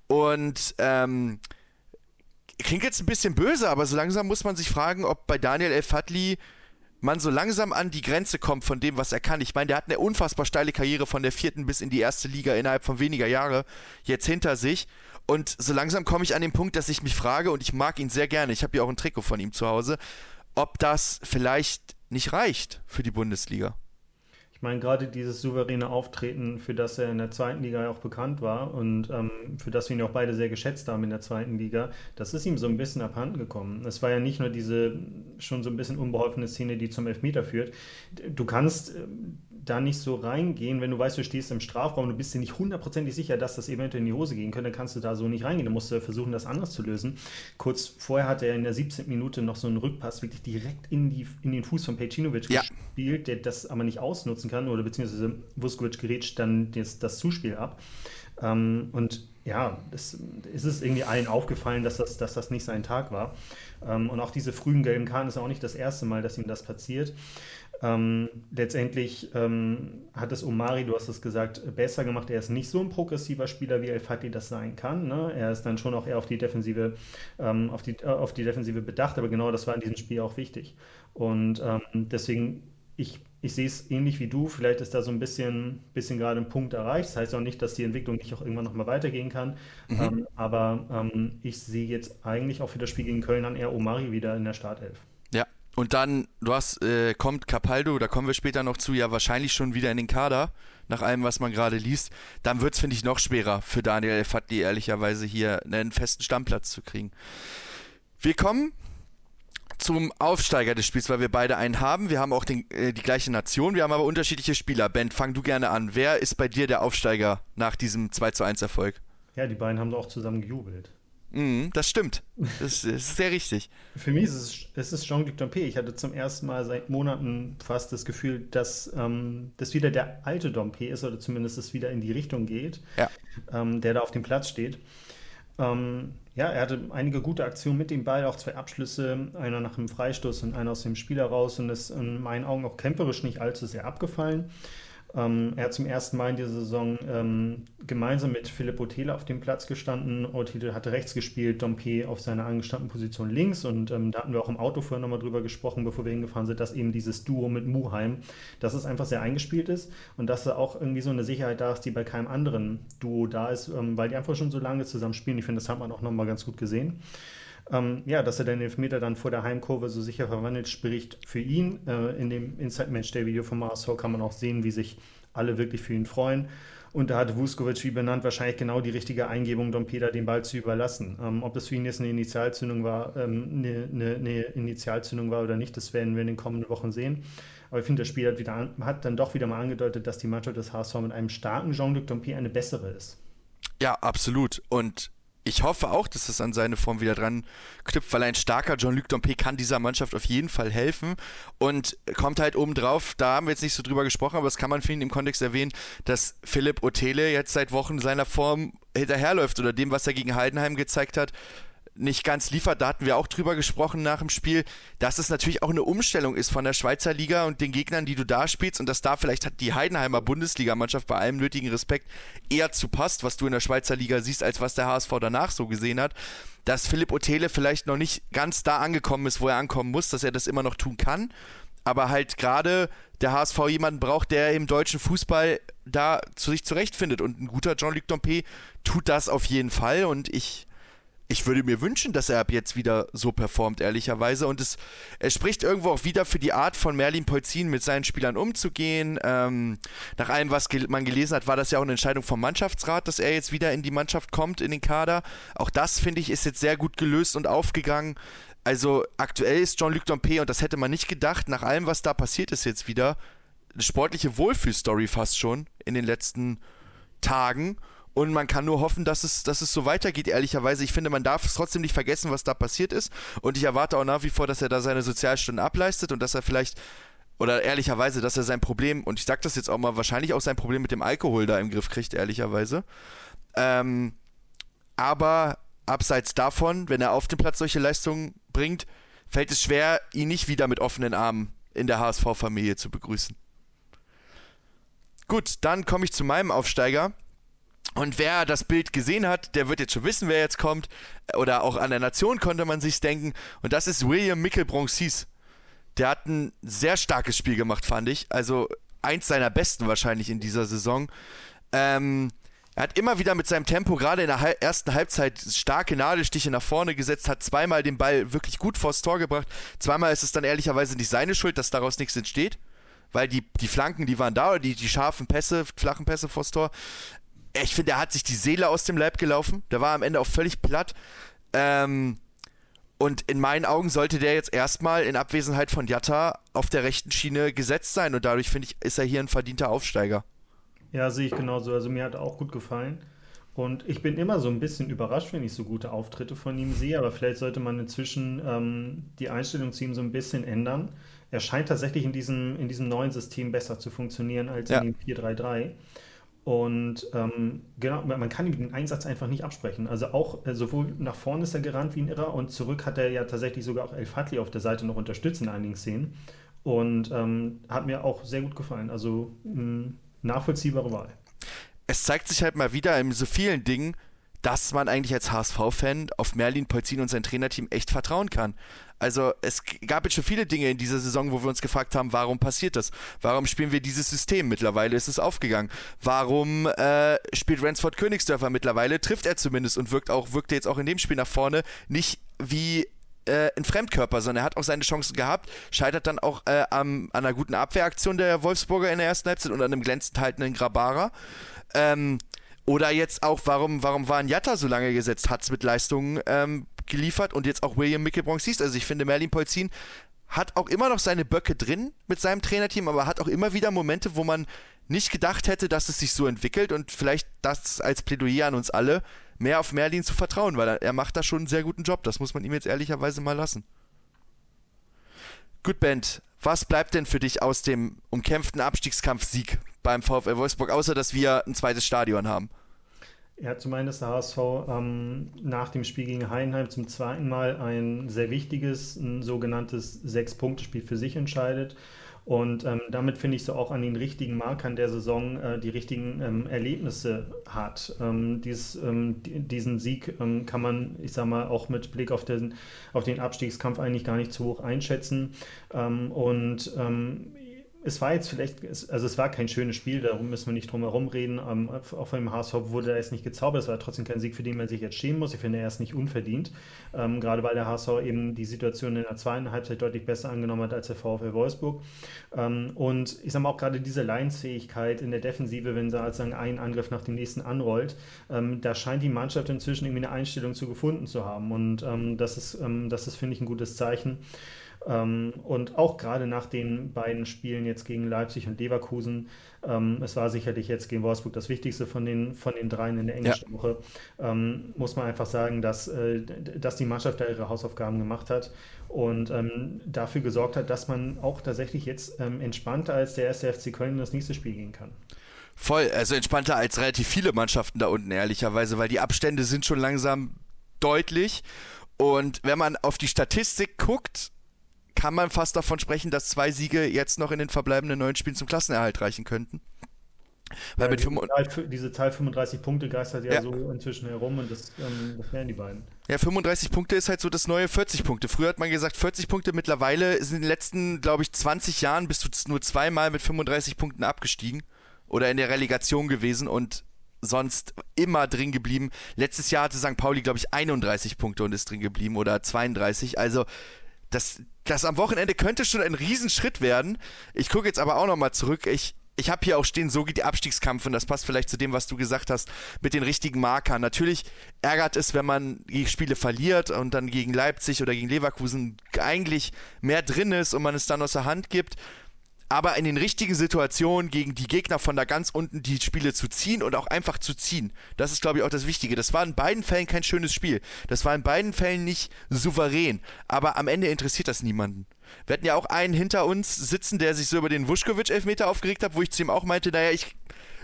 [SPEAKER 2] Und ähm, klingt jetzt ein bisschen böse, aber so langsam muss man sich fragen, ob bei Daniel El-Fadli man so langsam an die Grenze kommt von dem, was er kann. Ich meine, der hat eine unfassbar steile Karriere von der vierten bis in die erste Liga innerhalb von weniger Jahre jetzt hinter sich. Und so langsam komme ich an den Punkt, dass ich mich frage, und ich mag ihn sehr gerne, ich habe ja auch ein Trikot von ihm zu Hause, ob das vielleicht nicht reicht für die Bundesliga.
[SPEAKER 3] Ich meine, gerade dieses souveräne Auftreten, für das er in der zweiten Liga auch bekannt war und ähm, für das wir ihn auch beide sehr geschätzt haben in der zweiten Liga, das ist ihm so ein bisschen abhanden gekommen. Es war ja nicht nur diese schon so ein bisschen unbeholfene Szene, die zum Elfmeter führt. Du kannst äh, da nicht so reingehen, wenn du weißt, du stehst im Strafraum, du bist dir nicht hundertprozentig sicher, dass das eventuell in die Hose gehen könnte, dann kannst du da so nicht reingehen. Du musst versuchen, das anders zu lösen. Kurz vorher hat er in der siebzehnten Minute noch so einen Rückpass wirklich direkt in, die, in den Fuß von Pejcinovic ja. gespielt, der das aber nicht ausnutzen kann, oder beziehungsweise Vuskovic gerätscht dann das, das Zuspiel ab. Ähm, und ja, es ist es irgendwie allen aufgefallen, dass das, dass das nicht sein Tag war. Ähm, und auch diese frühen gelben Karten ist auch nicht das erste Mal, dass ihm das passiert. Ähm, letztendlich ähm, hat es Omari, du hast es gesagt, besser gemacht. Er ist nicht so ein progressiver Spieler, wie El Fati das sein kann. Ne? Er ist dann schon auch eher auf die Defensive, ähm, auf die, äh, auf die Defensive bedacht, aber genau das war in diesem Spiel auch wichtig. Und ähm, deswegen, ich, ich sehe es ähnlich wie du. Vielleicht ist da so ein bisschen, bisschen gerade ein Punkt erreicht. Das heißt auch nicht, dass die Entwicklung nicht auch irgendwann nochmal weitergehen kann. Mhm. Ähm, aber ähm, ich sehe jetzt eigentlich auch für das Spiel gegen Köln dann eher Omari wieder in der Startelf.
[SPEAKER 2] Ja. Und dann, du hast, äh, kommt Capaldo, da kommen wir später noch zu, ja wahrscheinlich schon wieder in den Kader, nach allem, was man gerade liest. Dann wird es, finde ich, noch schwerer für Daniel El Fadli, ehrlicherweise hier einen festen Stammplatz zu kriegen. Wir kommen zum Aufsteiger des Spiels, weil wir beide einen haben. Wir haben auch den, äh, die gleiche Nation, wir haben aber unterschiedliche Spieler. Ben, fang du gerne an. Wer ist bei dir der Aufsteiger nach diesem zwei zu eins Erfolg?
[SPEAKER 3] Ja, die beiden haben doch auch zusammen gejubelt.
[SPEAKER 2] Mm, das stimmt. Das ist sehr richtig.
[SPEAKER 3] Für mich ist es, es ist Jean-Luc Dompe. Ich hatte zum ersten Mal seit Monaten fast das Gefühl, dass ähm, das wieder der alte Dompe ist, oder zumindest es wieder in die Richtung geht,
[SPEAKER 2] ja. ähm,
[SPEAKER 3] der da auf dem Platz steht. Ähm, ja, er hatte einige gute Aktionen mit dem Ball, auch zwei Abschlüsse, einer nach dem Freistoß und einer aus dem Spiel heraus, und ist in meinen Augen auch kämpferisch nicht allzu sehr abgefallen. Ähm, er hat zum ersten Mal in dieser Saison ähm, gemeinsam mit Philipp Otele auf dem Platz gestanden. Otele hatte rechts gespielt, Dompe auf seiner angestammten Position links, und ähm, da hatten wir auch im Auto vorher nochmal drüber gesprochen, bevor wir hingefahren sind, dass eben dieses Duo mit Muheim, dass es einfach sehr eingespielt ist und dass da auch irgendwie so eine Sicherheit da ist, die bei keinem anderen Duo da ist, ähm, weil die einfach schon so lange zusammen spielen. Ich finde, das hat man auch nochmal ganz gut gesehen. Ähm, ja, dass er den Elfmeter dann vor der Heimkurve so sicher verwandelt, spricht für ihn. Äh, in dem Inside-Match-Day-Video vom H S V kann man auch sehen, wie sich alle wirklich für ihn freuen. Und da hatte Vuskovic, wie benannt, wahrscheinlich genau die richtige Eingebung, Dompe den Ball zu überlassen. Ähm, ob das für ihn jetzt eine Initialzündung war, ähm, eine, eine, eine Initialzündung war oder nicht, das werden wir in den kommenden Wochen sehen. Aber ich finde, das Spiel hat, wieder an, hat dann doch wieder mal angedeutet, dass die Mannschaft des H S V mit einem starken Jean-Luc Dompe eine bessere ist.
[SPEAKER 2] Ja, absolut. Und ich hoffe auch, dass es an seine Form wieder dran knüpft, weil ein starker Jean-Luc Dompe kann dieser Mannschaft auf jeden Fall helfen und kommt halt oben drauf, da haben wir jetzt nicht so drüber gesprochen, aber das kann man für ihn im Kontext erwähnen, dass Philipp Otele jetzt seit Wochen seiner Form hinterherläuft oder dem, was er gegen Heidenheim gezeigt hat, nicht ganz liefert. Da hatten wir auch drüber gesprochen nach dem Spiel, dass es natürlich auch eine Umstellung ist von der Schweizer Liga und den Gegnern, die du da spielst, und dass da vielleicht hat die Heidenheimer Bundesligamannschaft bei allem nötigen Respekt eher zu passt, was du in der Schweizer Liga siehst, als was der H S V danach so gesehen hat, dass Philipp Otele vielleicht noch nicht ganz da angekommen ist, wo er ankommen muss, dass er das immer noch tun kann, aber halt gerade der H S V jemanden braucht, der im deutschen Fußball da zu sich zurechtfindet, und ein guter Jean-Luc Dompe tut das auf jeden Fall, und ich Ich würde mir wünschen, dass er ab jetzt wieder so performt, ehrlicherweise. Und es, es spricht irgendwo auch wieder für die Art von Merlin Polzin, mit seinen Spielern umzugehen. Ähm, nach allem, was gel- man gelesen hat, war das ja auch eine Entscheidung vom Mannschaftsrat, dass er jetzt wieder in die Mannschaft kommt, in den Kader. Auch das, finde ich, ist jetzt sehr gut gelöst und aufgegangen. Also aktuell ist Jean-Luc Dompe, und das hätte man nicht gedacht, nach allem, was da passiert ist jetzt wieder, eine sportliche Wohlfühlstory fast schon in den letzten Tagen. Und man kann nur hoffen, dass es, dass es so weitergeht, ehrlicherweise. Ich finde, man darf es trotzdem nicht vergessen, was da passiert ist. Und ich erwarte auch nach wie vor, dass er da seine Sozialstunden ableistet und dass er vielleicht, oder ehrlicherweise, dass er sein Problem, und ich sage das jetzt auch mal, wahrscheinlich auch sein Problem mit dem Alkohol da im Griff kriegt, ehrlicherweise. Ähm, aber abseits davon, wenn er auf dem Platz solche Leistungen bringt, fällt es schwer, ihn nicht wieder mit offenen Armen in der H S V-Familie zu begrüßen. Gut, dann komme ich zu meinem Aufsteiger. Und wer das Bild gesehen hat, der wird jetzt schon wissen, wer jetzt kommt. Oder auch an der Nation konnte man sich's denken. Und das ist William Mikkelbronsis. der hat ein sehr starkes Spiel gemacht, fand ich. Also eins seiner besten wahrscheinlich in dieser Saison. Ähm, er hat immer wieder mit seinem Tempo, gerade in der Hal- ersten Halbzeit, starke Nadelstiche nach vorne gesetzt, hat zweimal den Ball wirklich gut vors Tor gebracht. Zweimal ist es dann ehrlicherweise nicht seine Schuld, dass daraus nichts entsteht, weil die, die Flanken, die waren da, oder die, die scharfen Pässe, flachen Pässe vors Tor. Ich finde, er hat sich die Seele aus dem Leib gelaufen. Der war am Ende auch völlig platt. Ähm, und in meinen Augen sollte der jetzt erstmal in Abwesenheit von Jatta auf der rechten Schiene gesetzt sein. Und dadurch, finde ich, ist er hier ein verdienter Aufsteiger.
[SPEAKER 3] Ja, sehe ich genauso. Also mir hat er auch gut gefallen. Und ich bin immer so ein bisschen überrascht, wenn ich so gute Auftritte von ihm sehe. Aber vielleicht sollte man inzwischen ähm, die Einstellung zu ihm so ein bisschen ändern. Er scheint tatsächlich in diesem, in diesem neuen System besser zu funktionieren als
[SPEAKER 2] Ja.
[SPEAKER 3] in dem vier drei drei. Und ähm, genau, man kann ihm den Einsatz einfach nicht absprechen. Also auch äh, sowohl nach vorne ist er gerannt wie ein Irrer und zurück hat er ja tatsächlich sogar auch El Fadli auf der Seite noch unterstützt in einigen Szenen. Und ähm, hat mir auch sehr gut gefallen. Also mh, nachvollziehbare Wahl.
[SPEAKER 2] Es zeigt sich halt mal wieder in so vielen Dingen, dass man eigentlich als H S V-Fan auf Merlin Polzin und sein Trainerteam echt vertrauen kann. Also es g- gab jetzt schon viele Dinge in dieser Saison, wo wir uns gefragt haben, warum passiert das? Warum spielen wir dieses System? Mittlerweile ist es aufgegangen. Warum äh, spielt Ransford Königsdörfer mittlerweile? Trifft er zumindest und wirkt auch, wirkte jetzt auch in dem Spiel nach vorne nicht wie äh, ein Fremdkörper, sondern er hat auch seine Chancen gehabt, scheitert dann auch äh, am, an einer guten Abwehraktion der Wolfsburger in der ersten Halbzeit und an einem glänzend haltenden Grabara. Ähm, Oder jetzt auch, warum, warum war ein Jatta so lange gesetzt, hat es mit Leistungen ähm, geliefert und jetzt auch William Mickelbronx. Also ich finde, Merlin Polzin hat auch immer noch seine Böcke drin mit seinem Trainerteam, aber hat auch immer wieder Momente, wo man nicht gedacht hätte, dass es sich so entwickelt und vielleicht das als Plädoyer an uns alle, mehr auf Merlin zu vertrauen, weil er, er macht da schon einen sehr guten Job. Das muss man ihm jetzt ehrlicherweise mal lassen. Gut, Bent, was bleibt denn für dich aus dem umkämpften Abstiegskampfsieg beim VfL Wolfsburg, außer dass wir ein zweites Stadion haben?
[SPEAKER 3] Ja, zum einen ist der H S V ähm, nach dem Spiel gegen Heidenheim zum zweiten Mal ein sehr wichtiges, ein sogenanntes Sechs-Punkte-Spiel für sich entscheidet. Und ähm, damit finde ich so auch an den richtigen Markern der Saison äh, die richtigen ähm, Erlebnisse hat. Ähm, dies, ähm, die, diesen Sieg ähm, kann man, ich sag mal, auch mit Blick auf den, auf den Abstiegskampf eigentlich gar nicht zu hoch einschätzen. Ähm, und ähm, es war jetzt vielleicht, also es war kein schönes Spiel, darum müssen wir nicht drum herum reden. Ähm, auch von dem H S V wurde er jetzt nicht gezaubert, es war trotzdem kein Sieg, für den man sich jetzt schämen muss. Ich finde, er ist nicht unverdient, ähm, gerade weil der H S V eben die Situation in der zweiten Halbzeit deutlich besser angenommen hat als der VfL Wolfsburg. Ähm, und ich sage mal auch gerade diese Leidensfähigkeit in der Defensive, wenn sie sozusagen einen Angriff nach dem nächsten anrollt, ähm, da scheint die Mannschaft inzwischen irgendwie eine Einstellung zu gefunden zu haben. Und ähm, das ist, ähm, das ist, finde ich, ein gutes Zeichen. Ähm, und auch gerade nach den beiden Spielen jetzt gegen Leipzig und Leverkusen, ähm, es war sicherlich jetzt gegen Wolfsburg das Wichtigste von den, von den dreien in der englischen
[SPEAKER 2] Ja.
[SPEAKER 3] Woche, ähm, muss man einfach sagen, dass, äh, dass die Mannschaft da ihre Hausaufgaben gemacht hat und ähm, dafür gesorgt hat, dass man auch tatsächlich jetzt ähm, entspannter als der erste F C Köln in das nächste Spiel gehen kann.
[SPEAKER 2] Voll, also entspannter als relativ viele Mannschaften da unten, ehrlicherweise, weil die Abstände sind schon langsam deutlich. Und wenn man auf die Statistik guckt, kann man fast davon sprechen, dass zwei Siege jetzt noch in den verbleibenden neun Spielen zum Klassenerhalt reichen könnten. Weil
[SPEAKER 3] Ja,
[SPEAKER 2] mit
[SPEAKER 3] diese,
[SPEAKER 2] fünf-
[SPEAKER 3] Zahl, diese Zahl fünfunddreißig Punkte geistert ja,
[SPEAKER 2] Ja.
[SPEAKER 3] so inzwischen herum und das, ähm, das wären die beiden.
[SPEAKER 2] ja, fünfunddreißig Punkte ist halt so das neue vierzig Punkte. Früher hat man gesagt vierzig Punkte, mittlerweile sind in den letzten, glaube ich, zwanzig Jahren bist du nur zweimal mit fünfunddreißig Punkten abgestiegen oder in der Relegation gewesen und sonst immer drin geblieben. Letztes Jahr hatte Sankt Pauli, glaube ich, einunddreißig Punkte und ist drin geblieben oder zweiunddreißig. Also das, das am Wochenende könnte schon ein Riesenschritt werden. Ich gucke jetzt aber auch nochmal zurück. Ich, ich habe hier auch stehen, so geht der Abstiegskampf und das passt vielleicht zu dem, was du gesagt hast, mit den richtigen Markern. Natürlich ärgert es, wenn man die Spiele verliert und dann gegen Leipzig oder gegen Leverkusen eigentlich mehr drin ist und man es dann aus der Hand gibt. Aber in den richtigen Situationen gegen die Gegner von da ganz unten die Spiele zu ziehen und auch einfach zu ziehen, das ist, glaube ich, auch das Wichtige. Das war in beiden Fällen kein schönes Spiel. Das war in beiden Fällen nicht souverän. Aber am Ende interessiert das niemanden. Wir hatten ja auch einen hinter uns sitzen, der sich so über den Vuskovic-Elfmeter aufgeregt hat, wo ich zu ihm auch meinte, naja, ich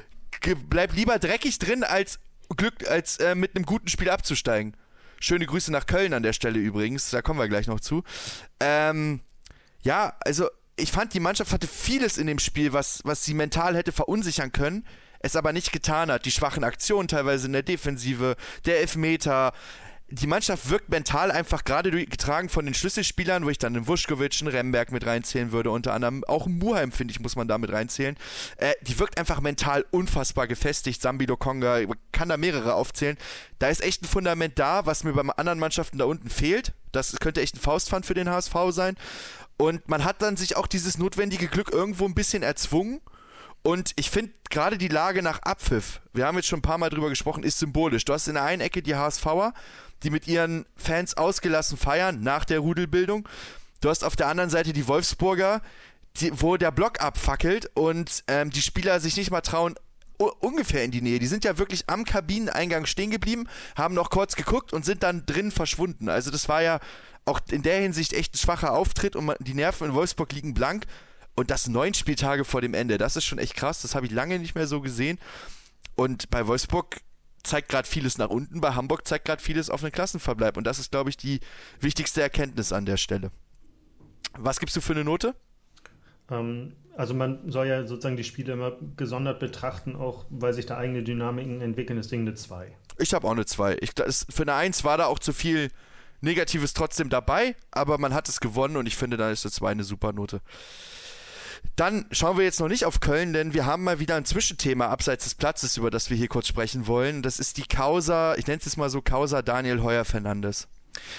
[SPEAKER 2] bleib lieber dreckig drin, als, Glück, als äh, mit einem guten Spiel abzusteigen. Schöne Grüße nach Köln an der Stelle übrigens, da kommen wir gleich noch zu. Ähm, ja, also ich fand, die Mannschaft hatte vieles in dem Spiel, was, was sie mental hätte verunsichern können, es aber nicht getan hat. Die schwachen Aktionen teilweise in der Defensive, der Elfmeter. die Mannschaft wirkt mental einfach gerade getragen von den Schlüsselspielern, wo ich dann einen Vuskovic, einen Remberg mit reinzählen würde, unter anderem auch einen Muheim, finde ich, muss man da mit reinzählen. Äh, die wirkt einfach mental unfassbar gefestigt. Sambi Lokonga, kann da mehrere aufzählen. Da ist echt ein Fundament da, was mir bei anderen Mannschaften da unten fehlt. Das könnte echt ein Faustpfand für den H S V sein. Und man hat dann sich auch dieses notwendige Glück irgendwo ein bisschen erzwungen. Und ich finde gerade die Lage nach Abpfiff, wir haben jetzt schon ein paar Mal drüber gesprochen, ist symbolisch. Du hast in der einen Ecke die HSVer, die mit ihren Fans ausgelassen feiern, nach der Rudelbildung. Du hast auf der anderen Seite die Wolfsburger, die, wo der Block abfackelt und ähm, die Spieler sich nicht mal trauen, u- ungefähr in die Nähe. Die sind ja wirklich am Kabineneingang stehen geblieben, haben noch kurz geguckt und sind dann drin verschwunden. Also das war ja auch in der Hinsicht echt ein schwacher Auftritt und die Nerven in Wolfsburg liegen blank. Und das neun Spieltage vor dem Ende, das ist schon echt krass. Das habe ich lange nicht mehr so gesehen. Und bei Wolfsburg zeigt gerade vieles nach unten, bei Hamburg zeigt gerade vieles auf einen Klassenverbleib. Und das ist, glaube ich, die wichtigste Erkenntnis an der Stelle. Was gibst du für eine Note?
[SPEAKER 3] Ähm, also man soll ja sozusagen die Spiele immer gesondert betrachten, auch weil sich da eigene Dynamiken entwickeln. Deswegen eine zwei.
[SPEAKER 2] Ich habe auch eine zwei. Ich, das, für eine eins war da auch zu viel Negatives trotzdem dabei, aber man hat es gewonnen und ich finde, da ist eine zwei eine super Note. Dann schauen wir jetzt noch nicht auf Köln, denn wir haben mal wieder ein Zwischenthema abseits des Platzes, über das wir hier kurz sprechen wollen. Das ist die Causa, ich nenne es jetzt mal so, Causa Daniel Heuer-Fernandes.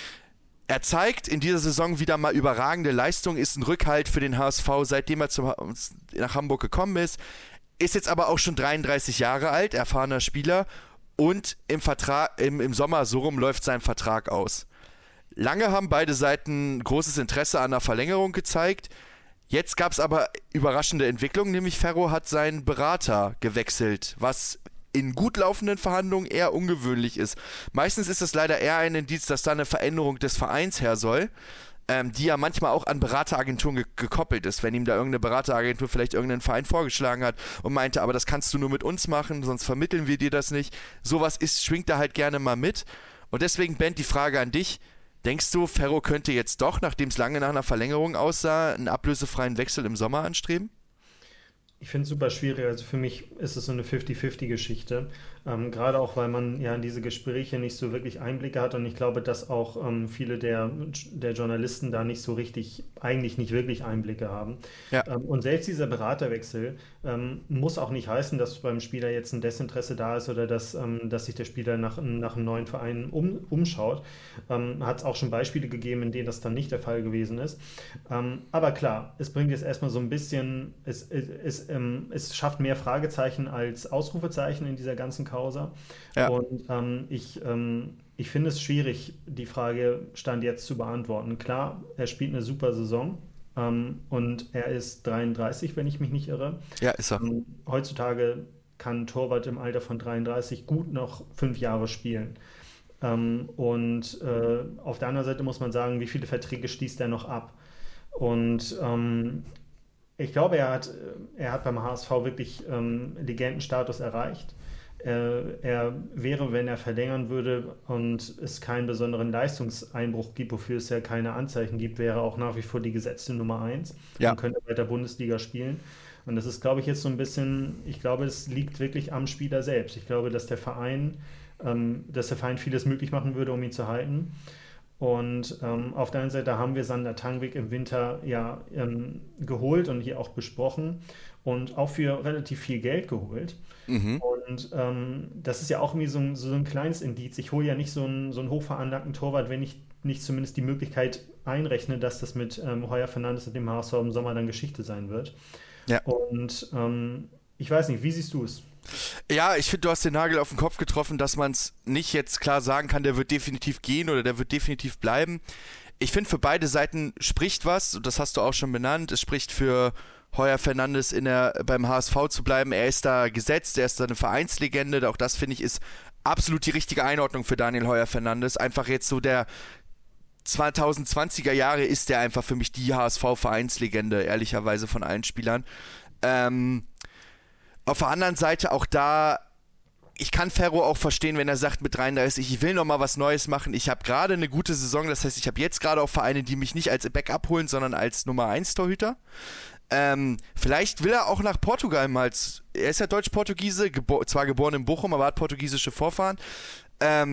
[SPEAKER 2] Er zeigt in dieser Saison wieder mal überragende Leistung, ist ein Rückhalt für den H S V, seitdem er zum, nach Hamburg gekommen ist. Ist jetzt aber auch schon dreiunddreißig Jahre alt, erfahrener Spieler und im, Vertrag, im, im Sommer so rum läuft sein Vertrag aus. Lange haben beide Seiten großes Interesse an einer Verlängerung gezeigt. Jetzt gab es aber überraschende Entwicklungen, nämlich Ferro hat seinen Berater gewechselt, was in gut laufenden Verhandlungen eher ungewöhnlich ist. Meistens ist es leider eher ein Indiz, dass da eine Veränderung des Vereins her soll, ähm, die ja manchmal auch an Berateragenturen ge- gekoppelt ist, wenn ihm da irgendeine Berateragentur vielleicht irgendeinen Verein vorgeschlagen hat und meinte, aber das kannst du nur mit uns machen, sonst vermitteln wir dir das nicht. Sowas ist, schwingt da halt gerne mal mit. Und deswegen, Ben, die Frage an dich. Denkst du, Ferro könnte jetzt doch, nachdem es lange nach einer Verlängerung aussah, einen ablösefreien Wechsel im Sommer anstreben?
[SPEAKER 3] Ich finde es super schwierig. Also für mich ist es so eine fünfzig fünfzig Geschichte. Ähm, gerade auch, weil man ja in diese Gespräche nicht so wirklich Einblicke hat und ich glaube, dass auch ähm, viele der, der Journalisten da nicht so richtig, eigentlich nicht wirklich Einblicke haben.
[SPEAKER 2] Ja.
[SPEAKER 3] Ähm, und selbst dieser Beraterwechsel ähm, muss auch nicht heißen, dass beim Spieler jetzt ein Desinteresse da ist oder dass, ähm, dass sich der Spieler nach, nach einem neuen Verein um, umschaut. Ähm, hat es auch schon Beispiele gegeben, in denen das dann nicht der Fall gewesen ist. Ähm, aber klar, es bringt jetzt erstmal so ein bisschen, es, es, es, ähm, es schafft mehr Fragezeichen als Ausrufezeichen in dieser ganzen Causa. Ja. Und ähm, ich, ähm, ich finde es schwierig, die Frage Stand jetzt zu beantworten. Klar, er spielt eine super Saison ähm, und er ist dreiunddreißig, wenn ich mich nicht irre.
[SPEAKER 2] Ja, ist er.
[SPEAKER 3] Ähm, heutzutage kann ein Torwart im Alter von dreiunddreißig gut noch fünf Jahre spielen. Ähm, und äh, auf der anderen Seite muss man sagen, wie viele Verträge schließt er noch ab? Und ähm, ich glaube, er hat, er hat beim H S V wirklich ähm, Legendenstatus erreicht. Er, er wäre, wenn er verlängern würde und es keinen besonderen Leistungseinbruch gibt, wofür es ja keine Anzeichen gibt, wäre auch nach wie vor die gesetzte Nummer eins
[SPEAKER 2] ja.
[SPEAKER 3] und könnte bei der Bundesliga spielen. Und das ist, glaube ich, jetzt so ein bisschen, ich glaube, es liegt wirklich am Spieler selbst. Ich glaube, dass der Verein, ähm, dass der Verein vieles möglich machen würde, um ihn zu halten. Und ähm, auf der einen Seite haben wir Sander Tangwig im Winter ja ähm, geholt und hier auch besprochen und auch für relativ viel Geld geholt. Mhm. Und ähm, das ist ja auch irgendwie so ein, so ein kleines Indiz. Ich hole ja nicht so einen, so einen hochveranlagten Torwart, wenn ich nicht zumindest die Möglichkeit einrechne, dass das mit ähm, Heuer-Fernandes und dem H S V im Sommer dann Geschichte sein wird. Ja. Und ähm, ich weiß nicht, wie siehst du es?
[SPEAKER 2] Ja, ich finde, du hast den Nagel auf den Kopf getroffen, dass man es nicht jetzt klar sagen kann, der wird definitiv gehen oder der wird definitiv bleiben. Ich finde, für beide Seiten spricht was, und das hast du auch schon benannt, es spricht für Heuer-Fernandes in der, beim H S V zu bleiben. Er ist da gesetzt, er ist da eine Vereinslegende, auch das, finde ich, ist absolut die richtige Einordnung für Daniel Heuer-Fernandes. Einfach jetzt so der zweitausendzwanziger Jahre ist der einfach für mich die H S V-Vereinslegende, ehrlicherweise von allen Spielern. Ähm, auf der anderen Seite auch da, ich kann Ferro auch verstehen, wenn er sagt mit dreiunddreißig, ich will nochmal was Neues machen, ich habe gerade eine gute Saison, das heißt, ich habe jetzt gerade auch Vereine, die mich nicht als Backup holen, sondern als Nummer eins Torhüter. Ähm, vielleicht will er auch nach Portugal mal, er ist ja Deutsch-Portugiese, gebo- zwar geboren in Bochum, aber hat portugiesische Vorfahren. Ähm,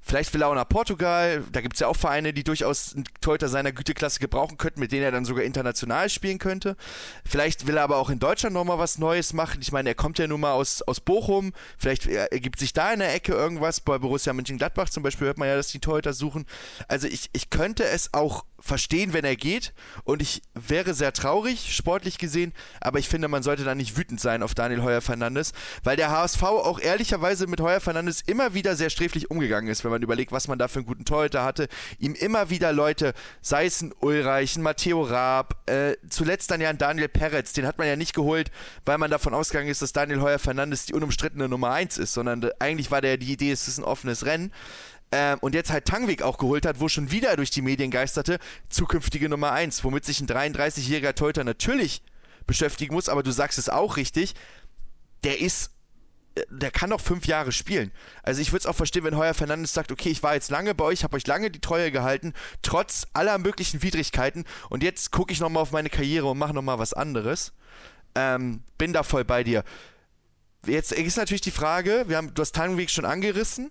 [SPEAKER 2] Vielleicht will er auch nach Portugal. Da gibt es ja auch Vereine, die durchaus einen Torhüter seiner Güteklasse gebrauchen könnten, mit denen er dann sogar international spielen könnte. Vielleicht will er aber auch in Deutschland nochmal was Neues machen. Ich meine, er kommt ja nun mal aus, aus Bochum. Vielleicht ergibt sich da in der Ecke irgendwas. Bei Borussia Mönchengladbach zum Beispiel hört man ja, dass die Torhüter suchen. Also ich, ich könnte es auch verstehen, wenn er geht. Und ich wäre sehr traurig, sportlich gesehen. Aber ich finde, man sollte da nicht wütend sein auf Daniel Heuer-Fernandes, weil der H S V auch ehrlicherweise mit Heuer-Fernandes immer wieder sehr sträflich umgegangen ist, wenn man überlegt, was man da für einen guten Torhüter hatte. Ihm immer wieder Leute, sei es ein Ulreich, ein Matteo Raab, äh, zuletzt dann ja ein Daniel Peretz, den hat man ja nicht geholt, weil man davon ausgegangen ist, dass Daniel Heuer-Fernandes die unumstrittene Nummer eins ist, sondern eigentlich war der die Idee, es ist ein offenes Rennen. Ähm, und jetzt halt Tangvik auch geholt hat, wo schon wieder durch die Medien geisterte, zukünftige Nummer eins, womit sich ein dreiunddreißigjähriger Torhüter natürlich beschäftigen muss, aber du sagst es auch richtig, der ist der kann noch fünf Jahre spielen. Also ich würde es auch verstehen, wenn Heuer-Fernandes sagt, okay, ich war jetzt lange bei euch, habe euch lange die Treue gehalten, trotz aller möglichen Widrigkeiten und jetzt gucke ich nochmal auf meine Karriere und mache nochmal was anderes. Ähm, bin da voll bei dir. Jetzt ist natürlich die Frage, wir haben, du hast Tangvik schon angerissen,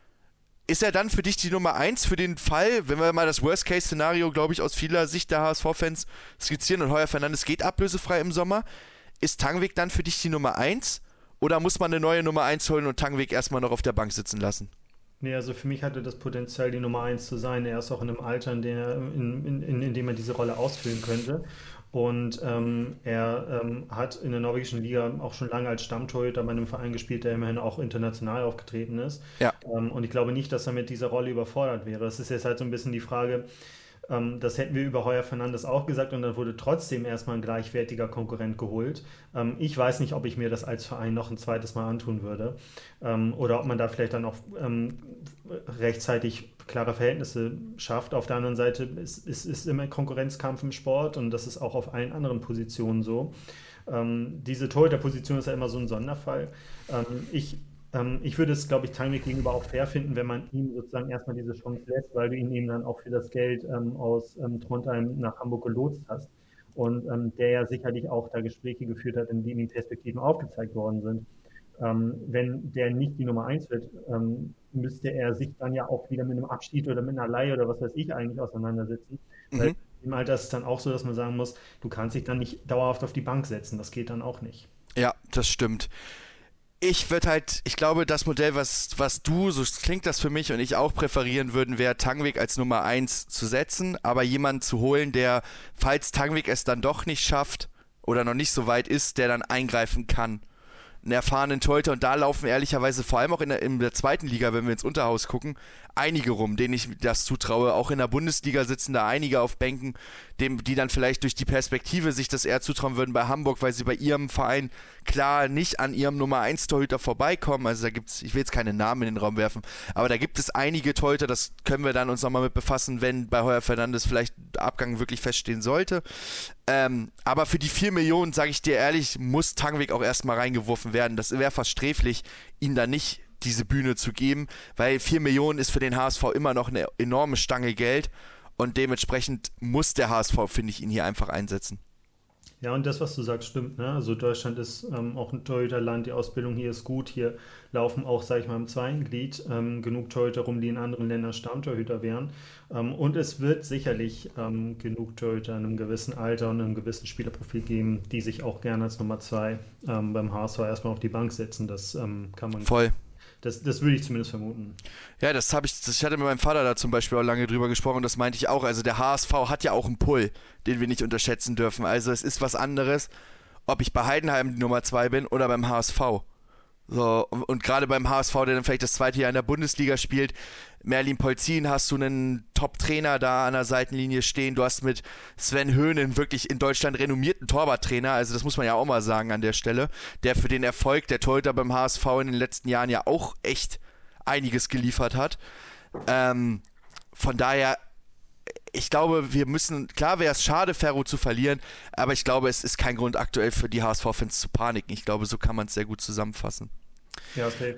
[SPEAKER 2] ist er dann für dich die Nummer eins für den Fall, wenn wir mal das Worst-Case-Szenario, glaube ich, aus vieler Sicht der H S V-Fans skizzieren und Heuer-Fernandes geht ablösefrei im Sommer, ist Tangvik dann für dich die Nummer eins? Oder muss man eine neue Nummer eins holen und Tangvik erstmal noch auf der Bank sitzen lassen?
[SPEAKER 3] Nee, also für mich hatte das Potenzial, die Nummer eins zu sein. Er ist auch in einem Alter, in, der, in, in, in, in dem er diese Rolle ausfüllen könnte. Und ähm, er ähm, hat in der norwegischen Liga auch schon lange als Stammtorhüter bei einem Verein gespielt, der immerhin auch international aufgetreten ist.
[SPEAKER 2] Ja.
[SPEAKER 3] Ähm, und ich glaube nicht, dass er mit dieser Rolle überfordert wäre. Es ist jetzt halt so ein bisschen die Frage, ähm, das hätten wir über Heuer-Fernandes auch gesagt und dann wurde trotzdem erstmal ein gleichwertiger Konkurrent geholt. Ähm, ich weiß nicht, ob ich mir das als Verein noch ein zweites Mal antun würde ähm, oder ob man da vielleicht dann auch ähm, rechtzeitig klare Verhältnisse schafft. Auf der anderen Seite ist, ist, ist immer Konkurrenzkampf im Sport und das ist auch auf allen anderen Positionen so. Ähm, diese Torhüter-Position ist ja immer so ein Sonderfall. Ähm, ich Ähm, ich würde es, glaube ich, Tangvik gegenüber auch fair finden, wenn man ihm sozusagen erstmal diese Chance lässt, weil du ihn eben dann auch für das Geld ähm, aus ähm, Trondheim nach Hamburg gelotst hast. Und ähm, der ja sicherlich auch da Gespräche geführt hat, in denen ihm Perspektiven aufgezeigt worden sind. Ähm, wenn der nicht die Nummer eins wird, ähm, müsste er sich dann ja auch wieder mit einem Abschied oder mit einer Leihe oder was weiß ich eigentlich auseinandersetzen. Mhm. Weil im Alter ist es dann auch so, dass man sagen muss, du kannst dich dann nicht dauerhaft auf die Bank setzen. Das geht dann auch nicht.
[SPEAKER 2] Ja, das stimmt. Ich würde halt, ich glaube, das Modell, was, was du, so klingt das für mich und ich auch präferieren würden, wäre Tangvik als Nummer eins zu setzen, aber jemanden zu holen, der, falls Tangvik es dann doch nicht schafft oder noch nicht so weit ist, der dann eingreifen kann. Einen erfahrenen Torhüter und da laufen ehrlicherweise, vor allem auch in der, in der zweiten Liga, wenn wir ins Unterhaus gucken, einige rum, denen ich das zutraue. Auch in der Bundesliga sitzen da einige auf Bänken, dem, die dann vielleicht durch die Perspektive sich das eher zutrauen würden bei Hamburg, weil sie bei ihrem Verein klar nicht an ihrem Nummer eins Torhüter vorbeikommen. Also da gibt's, ich will jetzt keine Namen in den Raum werfen, aber da gibt es einige Torhüter, das können wir dann uns nochmal mit befassen, wenn bei Heuer-Fernandes vielleicht der Abgang wirklich feststehen sollte. Ähm, aber für die vier Millionen, sage ich dir ehrlich, muss Tangvik auch erstmal reingeworfen werden. Das wäre fast sträflich, ihn da nicht diese Bühne zu geben, weil vier Millionen ist für den H S V immer noch eine enorme Stange Geld und dementsprechend muss der H S V, finde ich, ihn hier einfach einsetzen.
[SPEAKER 3] Ja, und das, was du sagst, stimmt. Ne? Also Deutschland ist ähm, auch ein Torhüterland, die Ausbildung hier ist gut. Hier laufen auch, sage ich mal, im zweiten Glied ähm, genug Torhüter rum, die in anderen Ländern Stammtorhüter wären. Ähm, und es wird sicherlich ähm, genug Torhüter in einem gewissen Alter und einem gewissen Spielerprofil geben, die sich auch gerne als Nummer zwei ähm, beim H S V erstmal auf die Bank setzen. Das ähm, kann man...
[SPEAKER 2] Voll.
[SPEAKER 3] Das, das würde ich zumindest vermuten.
[SPEAKER 2] Ja, das habe ich, das, ich hatte mit meinem Vater da zum Beispiel auch lange drüber gesprochen, das meinte ich auch. Also der H S V hat ja auch einen Pull, den wir nicht unterschätzen dürfen. Also es ist was anderes, ob ich bei Heidenheim die Nummer zwei bin oder beim H S V. So, und, und gerade beim H S V, der dann vielleicht das zweite Jahr in der Bundesliga spielt, Merlin Polzin, hast du einen Top-Trainer da an der Seitenlinie stehen. Du hast mit Sven Höhnen wirklich in Deutschland renommierten Torwarttrainer, also das muss man ja auch mal sagen an der Stelle, der für den Erfolg der Torhüter beim H S V in den letzten Jahren ja auch echt einiges geliefert hat. Ähm, von daher, ich glaube, wir müssen, klar wäre es schade, Ferro zu verlieren, aber ich glaube, es ist kein Grund aktuell für die H S V-Fans zu paniken. Ich glaube, so kann man es sehr gut zusammenfassen.
[SPEAKER 3] Ja, safe.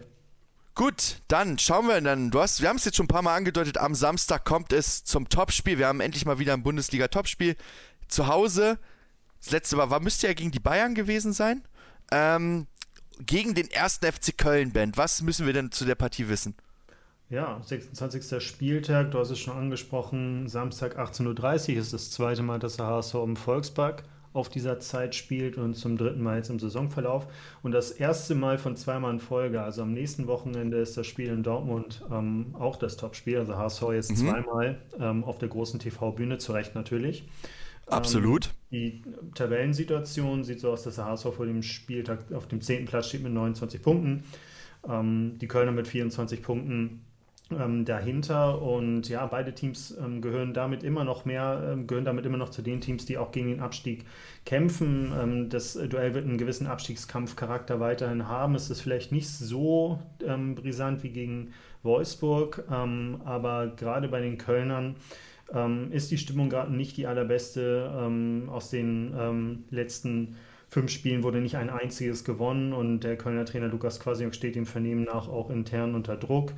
[SPEAKER 2] Gut, dann schauen wir dann. Du hast, wir haben es jetzt schon ein paar Mal angedeutet, am Samstag kommt es zum Topspiel. Wir haben endlich mal wieder ein Bundesliga-Topspiel zu Hause. Das letzte war, war müsste ja gegen die Bayern gewesen sein. Ähm, gegen den ersten F C Köln, Ben. Was müssen wir denn zu der Partie wissen?
[SPEAKER 3] Ja, sechsundzwanzigster Spieltag, du hast es schon angesprochen, Samstag achtzehn Uhr dreißig ist das zweite Mal, dass der H S V im Volkspark auf dieser Zeit spielt und zum dritten Mal jetzt im Saisonverlauf. Und das erste Mal von zweimal in Folge, also am nächsten Wochenende ist das Spiel in Dortmund ähm, auch das Topspiel, also H S V jetzt mhm. zweimal ähm, auf der großen T V-Bühne, zu Recht natürlich.
[SPEAKER 2] Absolut.
[SPEAKER 3] Ähm, die Tabellensituation sieht so aus, dass der H S V vor dem Spieltag auf dem zehnten Platz steht mit neunundzwanzig Punkten, ähm, die Kölner mit vierundzwanzig Punkten ähm, dahinter und ja, beide Teams ähm, gehören damit immer noch mehr, ähm, gehören damit immer noch zu den Teams, die auch gegen den Abstieg kämpfen. Ähm, das Duell wird einen gewissen Abstiegskampfcharakter weiterhin haben. Es ist vielleicht nicht so ähm, brisant wie gegen Wolfsburg, ähm, aber gerade bei den Kölnern ähm, ist die Stimmung gerade nicht die allerbeste. Ähm, aus den ähm, letzten fünf Spielen wurde nicht ein einziges gewonnen und der Kölner Trainer Lukas Kwasniok steht dem Vernehmen nach auch intern unter Druck.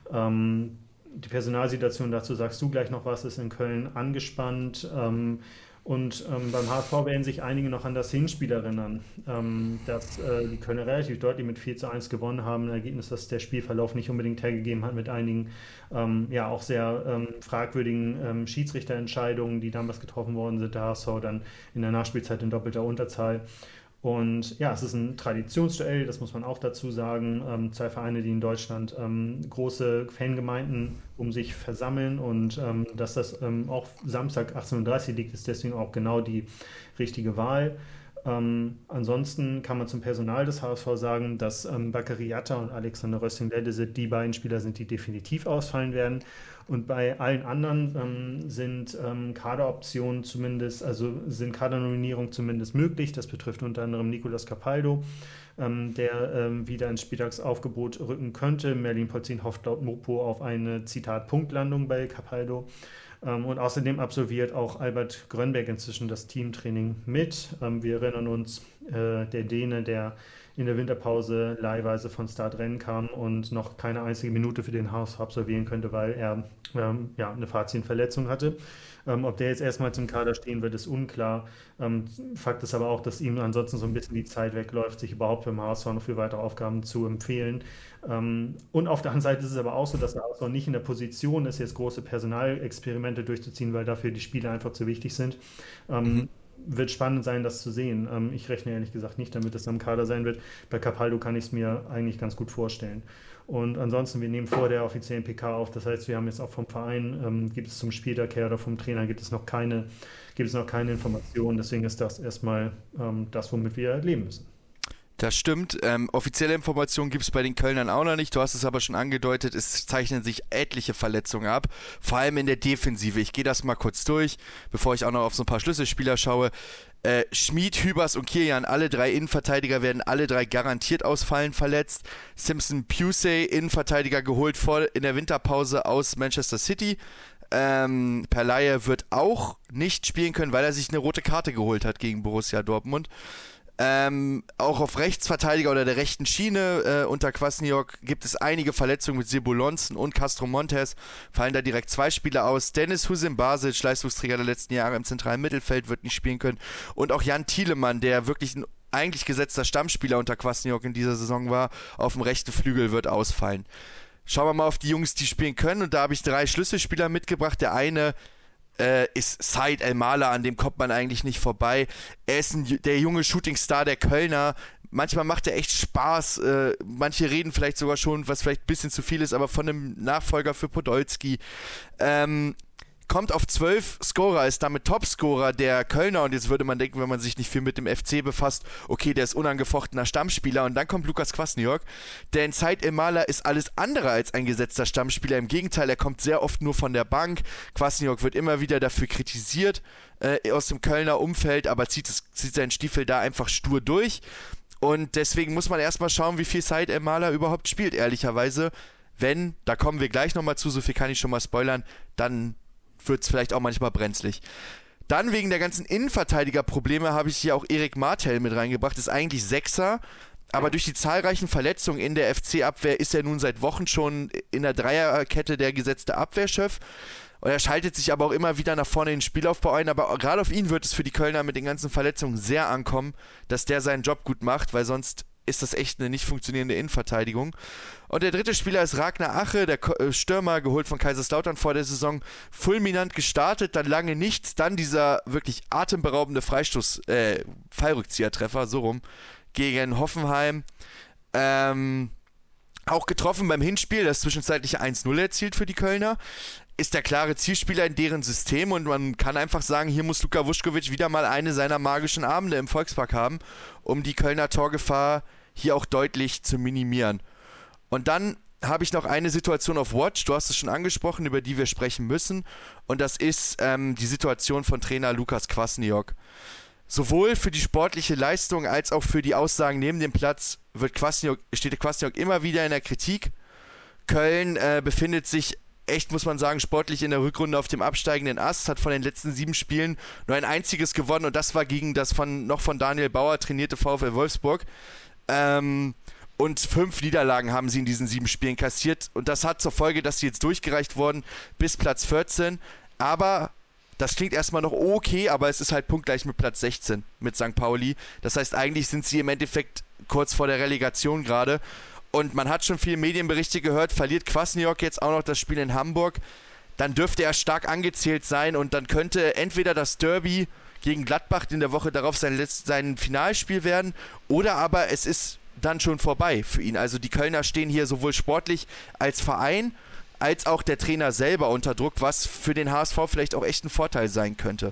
[SPEAKER 3] Ähm, die Personalsituation, dazu sagst du gleich noch was, ist in Köln angespannt ähm, und ähm, beim H S V werden sich einige noch an das Hinspiel erinnern, ähm, dass äh, die Kölner relativ deutlich mit vier zu eins gewonnen haben, ein Ergebnis, das der Spielverlauf nicht unbedingt hergegeben hat mit einigen ähm, ja auch sehr ähm, fragwürdigen ähm, Schiedsrichterentscheidungen, die damals getroffen worden sind, der H S V dann in der Nachspielzeit in doppelter Unterzahl. Und ja, es ist ein Traditionsduell, das muss man auch dazu sagen. Ähm, zwei Vereine, die in Deutschland ähm, große Fangemeinden um sich versammeln und ähm, dass das ähm, auch Samstag achtzehn Uhr dreißig liegt, ist deswegen auch genau die richtige Wahl. Ähm, ansonsten kann man zum Personal des H S V sagen, dass ähm, Bakary Jatta und Alexander Rösting-Ledese die beiden Spieler sind, die definitiv ausfallen werden. Und bei allen anderen ähm, sind ähm, Kaderoptionen zumindest, also sind Kadernominierungen zumindest möglich. Das betrifft unter anderem Nicolas Capaldo, ähm, der ähm, wieder ins Spieltagsaufgebot rücken könnte. Merlin Polzin hofft laut Mopo auf eine, Zitat, Punktlandung bei Capaldo. Ähm, und außerdem absolviert auch Albert Grönberg inzwischen das Teamtraining mit. Ähm, wir erinnern uns, äh, der Däne, der in der Winterpause leihweise von Start Rennen kam und noch keine einzige Minute für den H S V absolvieren könnte, weil er ähm, ja, eine Fahrzehnverletzung hatte. Ähm, ob der jetzt erstmal zum Kader stehen wird, ist unklar. Ähm, Fakt ist aber auch, dass ihm ansonsten so ein bisschen die Zeit wegläuft, sich überhaupt beim H S V noch für weitere Aufgaben zu empfehlen. Ähm, und auf der anderen Seite ist es aber auch so, dass der H S V nicht in der Position ist, jetzt große Personalexperimente durchzuziehen, weil dafür die Spiele einfach zu wichtig sind. Ähm, mhm. Wird spannend sein, das zu sehen. Ähm, ich rechne ehrlich gesagt nicht damit, dass es am Kader sein wird. Bei Capaldo kann ich es mir eigentlich ganz gut vorstellen. Und ansonsten, wir nehmen vor der offiziellen P K auf. Das heißt, wir haben jetzt auch vom Verein, ähm, gibt es zum Spieltag her oder vom Trainer, gibt es noch keine, gibt es noch keine Informationen. Deswegen ist das erstmal ähm, das, womit wir leben müssen.
[SPEAKER 2] Das stimmt. Ähm, offizielle Informationen gibt es bei den Kölnern auch noch nicht. Du hast es aber schon angedeutet, es zeichnen sich etliche Verletzungen ab. Vor allem in der Defensive. Ich gehe das mal kurz durch, bevor ich auch noch auf so ein paar Schlüsselspieler schaue. Äh, Schmid, Hübers und Kilian, alle drei Innenverteidiger werden alle drei garantiert ausfallen, verletzt. Simpson Pusey, Innenverteidiger geholt vor in der Winterpause aus Manchester City. Ähm, Perlaye wird auch nicht spielen können, weil er sich eine rote Karte geholt hat gegen Borussia Dortmund. Ähm, auch auf Rechtsverteidiger oder der rechten Schiene äh, unter Kwasniok gibt es einige Verletzungen mit Sebulonsen und Castro Montes. Fallen da direkt zwei Spieler aus. Dennis Husin Basic, Leistungsträger der letzten Jahre im zentralen Mittelfeld, wird nicht spielen können. Und auch Jan Thielemann, der wirklich ein eigentlich gesetzter Stammspieler unter Kwasniok in dieser Saison war, auf dem rechten Flügel wird ausfallen. Schauen wir mal auf die Jungs, die spielen können. Und da habe ich drei Schlüsselspieler mitgebracht. Der eine Äh, ist Said El-Mala, an dem kommt man eigentlich nicht vorbei. Er ist ein, der junge Shootingstar der Kölner. Manchmal macht er echt Spaß. Äh, manche reden vielleicht sogar schon, was vielleicht ein bisschen zu viel ist, aber von einem Nachfolger für Podolski. Ähm, kommt auf zwölf Scorer, ist damit Topscorer der Kölner und jetzt würde man denken, wenn man sich nicht viel mit dem F C befasst, okay, der ist unangefochtener Stammspieler und dann kommt Lukas Kwasniok, denn Said El-Mala ist alles andere als ein gesetzter Stammspieler, im Gegenteil, er kommt sehr oft nur von der Bank. Kwasniok wird immer wieder dafür kritisiert äh, aus dem Kölner Umfeld, aber zieht, es, zieht seinen Stiefel da einfach stur durch und deswegen muss man erstmal schauen, wie viel Said El-Mala überhaupt spielt, ehrlicherweise. Wenn, da kommen wir gleich nochmal zu, so viel kann ich schon mal spoilern, dann wird es vielleicht auch manchmal brenzlig. Dann wegen der ganzen Innenverteidiger-Probleme habe ich hier auch Erik Martel mit reingebracht, ist eigentlich Sechser, aber durch die zahlreichen Verletzungen in der F C-Abwehr ist er nun seit Wochen schon in der Dreierkette der gesetzte Abwehrchef. Und er schaltet sich aber auch immer wieder nach vorne in den Spielaufbau ein, aber gerade auf ihn wird es für die Kölner mit den ganzen Verletzungen sehr ankommen, dass der seinen Job gut macht, weil sonst ist das echt eine nicht funktionierende Innenverteidigung. Und der dritte Spieler ist Ragnar Ache, der Stürmer, geholt von Kaiserslautern vor der Saison, fulminant gestartet, dann lange nichts, dann dieser wirklich atemberaubende Freistoß, äh, Fallrückzieher-Treffer, so rum, gegen Hoffenheim. Ähm, auch getroffen beim Hinspiel, das zwischenzeitliche eins null erzielt für die Kölner. Ist der klare Zielspieler in deren System und man kann einfach sagen, hier muss Luka Vuskovic wieder mal eine seiner magischen Abende im Volkspark haben, um die Kölner Torgefahr hier auch deutlich zu minimieren. Und dann habe ich noch eine Situation auf Watch, du hast es schon angesprochen, über die wir sprechen müssen, und das ist ähm, die Situation von Trainer Lukas Kwasniok. Sowohl für die sportliche Leistung als auch für die Aussagen neben dem Platz wird Kwasniok, steht Kwasniok immer wieder in der Kritik. Köln äh, befindet sich echt, muss man sagen, sportlich in der Rückrunde auf dem absteigenden Ast, hat von den letzten sieben Spielen nur ein einziges gewonnen und das war gegen das von noch von Daniel Bauer trainierte VfL Wolfsburg. Ähm, und fünf Niederlagen haben sie in diesen sieben Spielen kassiert und das hat zur Folge, dass sie jetzt durchgereicht wurden bis Platz vierzehn, aber das klingt erstmal noch okay, aber es ist halt punktgleich mit Platz sechzehn mit Sankt Pauli. Das heißt, eigentlich sind sie im Endeffekt kurz vor der Relegation gerade. Und man hat schon viele Medienberichte gehört, verliert Kwasniok jetzt auch noch das Spiel in Hamburg, dann dürfte er stark angezählt sein und dann könnte entweder das Derby gegen Gladbach in der Woche darauf sein, Letzt-, sein Finalspiel werden oder aber es ist dann schon vorbei für ihn. Also die Kölner stehen hier sowohl sportlich als Verein als auch der Trainer selber unter Druck, was für den H S V vielleicht auch echt ein Vorteil sein könnte.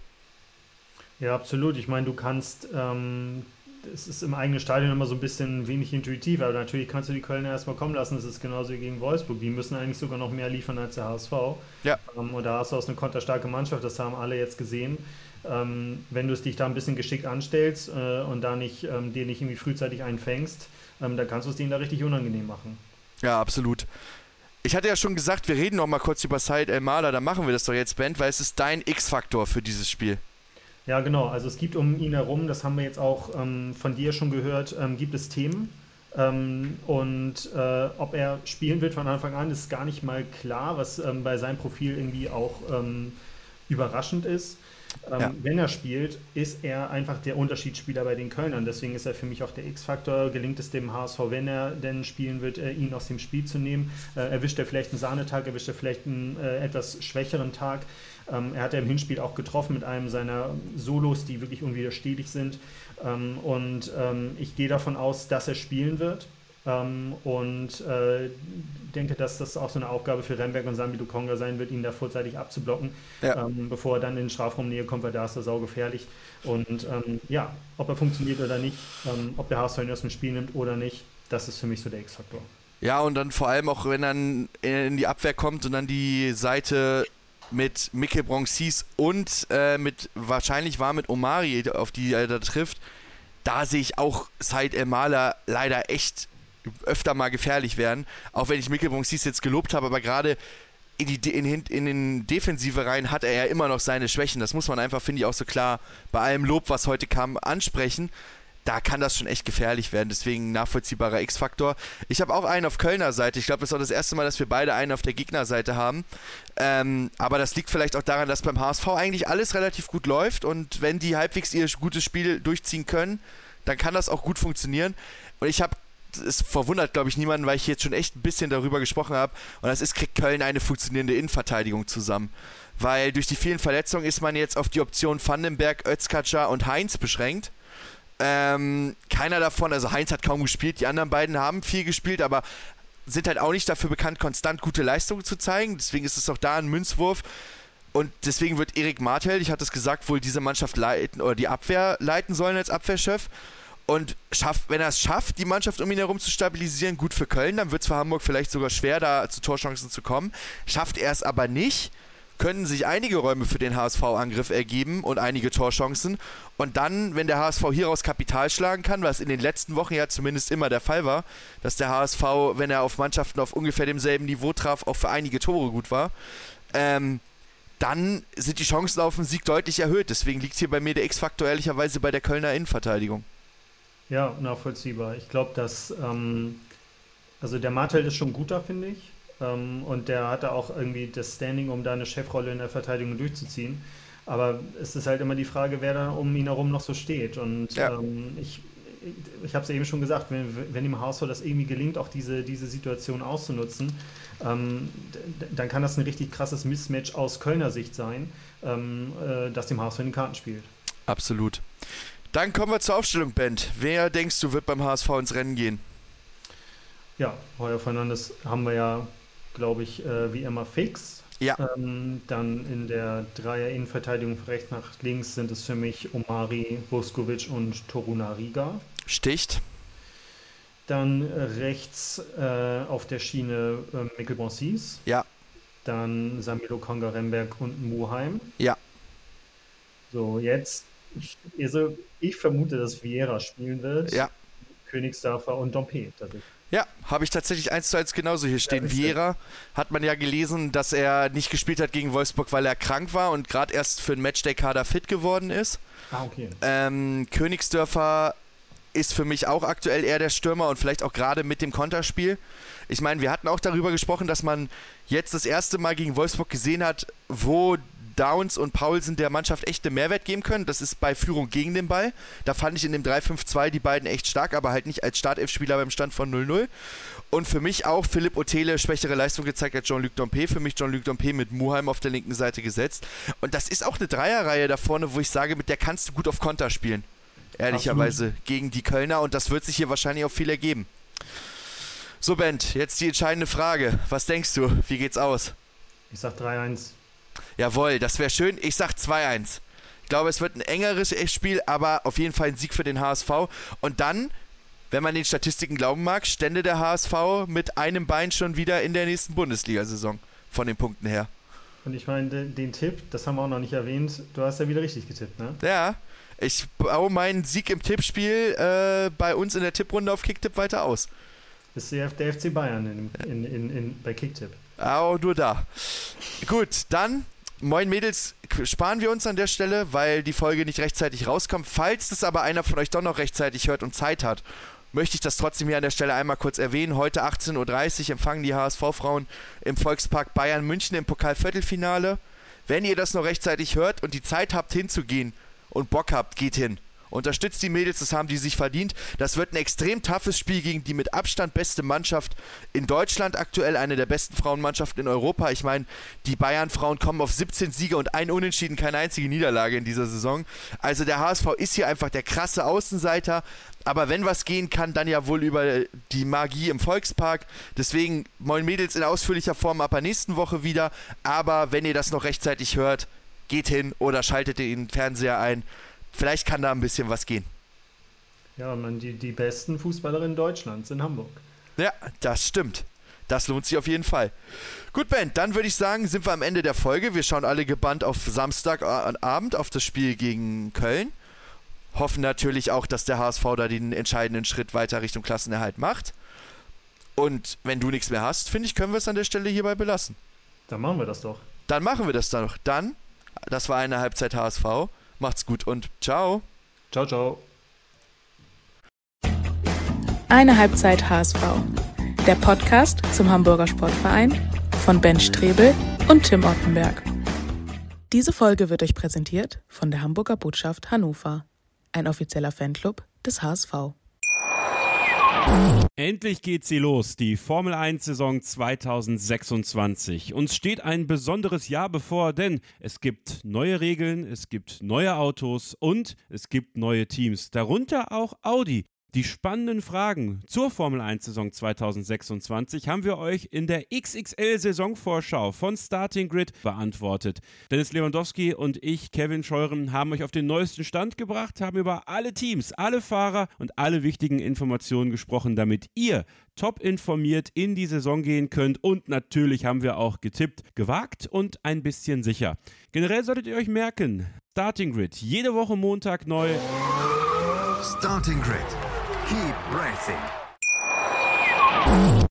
[SPEAKER 3] Ja, absolut. Ich meine, du kannst... Ähm es ist im eigenen Stadion immer so ein bisschen wenig intuitiv, aber natürlich kannst du die Kölner erstmal kommen lassen, das ist genauso wie gegen Wolfsburg, die müssen eigentlich sogar noch mehr liefern als der H S V.
[SPEAKER 2] Ja.
[SPEAKER 3] Ähm, und da hast du auch eine konterstarke Mannschaft, das haben alle jetzt gesehen. Ähm, wenn du es dich da ein bisschen geschickt anstellst äh, und da nicht, ähm, dir nicht irgendwie frühzeitig einfängst, ähm, dann kannst du es denen da richtig unangenehm machen.
[SPEAKER 2] Ja, absolut. Ich hatte ja schon gesagt, wir reden noch mal kurz über Said El-Mahler, dann machen wir das doch jetzt, Ben, weil es ist dein X-Faktor für dieses Spiel.
[SPEAKER 3] Ja, genau. Also es gibt um ihn herum, das haben wir jetzt auch ähm, von dir schon gehört, ähm, gibt es Themen. Ähm, und äh, ob er spielen wird von Anfang an, ist gar nicht mal klar, was ähm, bei seinem Profil irgendwie auch ähm, überraschend ist. Ähm, ja. Wenn er spielt, ist er einfach der Unterschiedsspieler bei den Kölnern. Deswegen ist er für mich auch der X-Faktor. Gelingt es dem H S V, wenn er denn spielen wird, äh, ihn aus dem Spiel zu nehmen? Äh, erwischt er vielleicht einen Sahnetag, erwischt er vielleicht einen äh, etwas schwächeren Tag? Ähm, er hat ja im Hinspiel auch getroffen mit einem seiner Solos, die wirklich unwiderstehlich sind. Ähm, und ähm, ich gehe davon aus, dass er spielen wird. Ähm, und äh, denke, dass das auch so eine Aufgabe für Remberg und Sambi Lukonga sein wird, ihn da vorzeitig abzublocken, ja. ähm, bevor er dann in Strafraumnähe kommt, weil da ist er saugefährlich. Und ähm, ja, ob er funktioniert oder nicht, ähm, ob der H S V ihn aus dem Spiel nimmt oder nicht, das ist für mich so der X-Faktor.
[SPEAKER 2] Ja, und dann vor allem auch, wenn er in die Abwehr kommt und dann die Seite mit Mikkel Bronxis und äh, mit wahrscheinlich war mit Omari, auf die er da trifft, da sehe ich auch Said El-Mahler leider echt öfter mal gefährlich werden, auch wenn ich Mikkel Bronxis jetzt gelobt habe, aber gerade in, die, in, in den Defensive rein hat er ja immer noch seine Schwächen, das muss man einfach, finde ich, auch so klar bei allem Lob, was heute kam, ansprechen. Da kann das schon echt gefährlich werden, deswegen nachvollziehbarer X-Faktor. Ich habe auch einen auf Kölner Seite, ich glaube, das ist auch das erste Mal, dass wir beide einen auf der Gegnerseite haben, ähm, aber das liegt vielleicht auch daran, dass beim H S V eigentlich alles relativ gut läuft und wenn die halbwegs ihr gutes Spiel durchziehen können, dann kann das auch gut funktionieren und ich habe, es verwundert, glaube ich, niemanden, weil ich jetzt schon echt ein bisschen darüber gesprochen habe und das ist, kriegt Köln eine funktionierende Innenverteidigung zusammen, weil durch die vielen Verletzungen ist man jetzt auf die Option Vandenberg, Özkacar und Heinz beschränkt. Ähm, keiner davon, also Heinz hat kaum gespielt, die anderen beiden haben viel gespielt, aber sind halt auch nicht dafür bekannt, konstant gute Leistungen zu zeigen, deswegen ist es auch da ein Münzwurf und deswegen wird Erik Martel, ich hatte es gesagt, wohl diese Mannschaft leiten oder die Abwehr leiten sollen als Abwehrchef und schafft, wenn er es schafft, die Mannschaft um ihn herum zu stabilisieren, gut für Köln, dann wird es für Hamburg vielleicht sogar schwer, da zu Torchancen zu kommen, schafft er es aber nicht, können sich einige Räume für den H S V-Angriff ergeben und einige Torchancen. Und dann, wenn der H S V hieraus Kapital schlagen kann, was in den letzten Wochen ja zumindest immer der Fall war, dass der H S V, wenn er auf Mannschaften auf ungefähr demselben Niveau traf, auch für einige Tore gut war, ähm, dann sind die Chancen auf den Sieg deutlich erhöht. Deswegen liegt hier bei mir der X-Faktor ehrlicherweise bei der Kölner Innenverteidigung.
[SPEAKER 3] Ja, nachvollziehbar. Ich glaube, dass ähm, also der Martel ist schon guter, finde ich. Um, und der hatte auch irgendwie das Standing, um da eine Chefrolle in der Verteidigung durchzuziehen. Aber es ist halt immer die Frage, wer da um ihn herum noch so steht. Und ja. ähm, ich, ich habe es eben schon gesagt, wenn, wenn dem H S V das irgendwie gelingt, auch diese, diese Situation auszunutzen, ähm, d- dann kann das ein richtig krasses Mismatch aus Kölner Sicht sein, ähm, äh, das dem H S V in die Karten spielt.
[SPEAKER 2] Absolut. Dann kommen wir zur Aufstellung, Bent. Wer denkst du, wird beim H S V ins Rennen gehen?
[SPEAKER 3] Ja, Heuer Fernandes haben wir ja, glaube ich, äh, wie immer fix.
[SPEAKER 2] Ja.
[SPEAKER 3] Ähm, dann in der Dreier-Innenverteidigung von rechts nach links sind es für mich Omari, Vuskovic und Torunariga.
[SPEAKER 2] Sticht.
[SPEAKER 3] Dann äh, rechts äh, auf der Schiene äh, Mikkel Bonsis.
[SPEAKER 2] Ja.
[SPEAKER 3] Dann Samilo Konga-Remberg und Muheim.
[SPEAKER 2] Ja.
[SPEAKER 3] So, jetzt, ich, also ich vermute, dass Vieira spielen wird.
[SPEAKER 2] Ja.
[SPEAKER 3] Königsdörfer und Dompe.
[SPEAKER 2] Ja, habe ich tatsächlich eins zu eins genauso hier stehen.
[SPEAKER 3] Ja,
[SPEAKER 2] Vieira hat man ja gelesen, dass er nicht gespielt hat gegen Wolfsburg, weil er krank war und gerade erst für den Matchday-Kader fit geworden ist.
[SPEAKER 3] Ah, okay.
[SPEAKER 2] Ähm, Königsdörfer ist für mich auch aktuell eher der Stürmer und vielleicht auch gerade mit dem Konterspiel. Ich meine, wir hatten auch darüber gesprochen, dass man jetzt das erste Mal gegen Wolfsburg gesehen hat, wo Downs und Paulsen der Mannschaft echt einen Mehrwert geben können. Das ist bei Führung gegen den Ball. Da fand ich in dem drei fünf zwei die beiden echt stark, aber halt nicht als Startelf-Spieler beim Stand von null null. Und für mich auch Philipp Othele schwächere Leistung gezeigt als Jean-Luc Dompe. Für mich Jean-Luc Dompe mit Muheim auf der linken Seite gesetzt. Und das ist auch eine Dreierreihe da vorne, wo ich sage, mit der kannst du gut auf Konter spielen. Ehrlicherweise Absolut. Gegen die Kölner, und das wird sich hier wahrscheinlich auch viel ergeben. So, Bent, jetzt die entscheidende Frage. Was denkst du? Wie geht's aus?
[SPEAKER 3] Ich sag drei eins.
[SPEAKER 2] Jawohl, das wäre schön. Ich sag zwei eins. Ich glaube, es wird ein engeres Spiel, aber auf jeden Fall ein Sieg für den H S V. Und dann, wenn man den Statistiken glauben mag, stände der H S V mit einem Bein schon wieder in der nächsten Bundesliga-Saison von den Punkten her.
[SPEAKER 3] Und ich meine, den, den Tipp, das haben wir auch noch nicht erwähnt, du hast ja wieder richtig getippt, ne?
[SPEAKER 2] Ja, ich baue meinen Sieg im Tippspiel äh, bei uns in der Tipprunde auf Kicktipp weiter aus.
[SPEAKER 3] Ist der, der F C Bayern in, in, in, in, bei Kicktipp.
[SPEAKER 2] Auch nur da. Gut, dann, moin Mädels, sparen wir uns an der Stelle, weil die Folge nicht rechtzeitig rauskommt. Falls das aber einer von euch doch noch rechtzeitig hört und Zeit hat, möchte ich das trotzdem hier an der Stelle einmal kurz erwähnen. Heute achtzehn Uhr dreißig empfangen die H S V-Frauen im Volkspark Bayern München im Pokalviertelfinale. Wenn ihr das noch rechtzeitig hört und die Zeit habt hinzugehen und Bock habt, geht hin. Unterstützt die Mädels, das haben die sich verdient. Das wird ein extrem toughes Spiel gegen die mit Abstand beste Mannschaft in Deutschland aktuell, eine der besten Frauenmannschaften in Europa. Ich meine, die Bayern-Frauen kommen auf siebzehn Siege und ein Unentschieden, keine einzige Niederlage in dieser Saison. Also der H S V ist hier einfach der krasse Außenseiter. Aber wenn was gehen kann, dann ja wohl über die Magie im Volkspark. Deswegen, moin Mädels, in ausführlicher Form ab der nächsten Woche wieder. Aber wenn ihr das noch rechtzeitig hört, geht hin oder schaltet den Fernseher ein. Vielleicht kann da ein bisschen was gehen.
[SPEAKER 3] Ja, man, die, die besten Fußballerinnen Deutschlands in Hamburg.
[SPEAKER 2] Ja, das stimmt. Das lohnt sich auf jeden Fall. Gut, Ben, dann würde ich sagen, sind wir am Ende der Folge. Wir schauen alle gebannt auf Samstagabend auf das Spiel gegen Köln. Hoffen natürlich auch, dass der H S V da den entscheidenden Schritt weiter Richtung Klassenerhalt macht. Und wenn du nichts mehr hast, finde ich, können wir es an der Stelle hierbei belassen.
[SPEAKER 3] Dann machen wir das doch.
[SPEAKER 2] Dann machen wir das dann noch. Dann, das war eine Halbzeit H S V. Macht's gut und ciao.
[SPEAKER 3] Ciao, ciao.
[SPEAKER 1] Eine Halbzeit H S V. Der Podcast zum Hamburger Sportverein von Ben Strebel und Tim Ottenberg. Diese Folge wird euch präsentiert von der Hamburger Botschaft Hannover, ein offizieller Fanclub des H S V.
[SPEAKER 4] Endlich geht sie los, die Formel eins Saison zwanzig sechsundzwanzig. Uns steht ein besonderes Jahr bevor, denn es gibt neue Regeln, es gibt neue Autos und es gibt neue Teams, darunter auch Audi. Die spannenden Fragen zur Formel eins Saison zwanzig sechsundzwanzig haben wir euch in der X X L-Saisonvorschau von Starting Grid beantwortet. Dennis Lewandowski und ich, Kevin Scheuren, haben euch auf den neuesten Stand gebracht, haben über alle Teams, alle Fahrer und alle wichtigen Informationen gesprochen, damit ihr top informiert in die Saison gehen könnt. Und natürlich haben wir auch getippt, gewagt und ein bisschen sicher. Generell solltet ihr euch merken, Starting Grid, jede Woche Montag neu.
[SPEAKER 5] Starting Grid. Keep racing.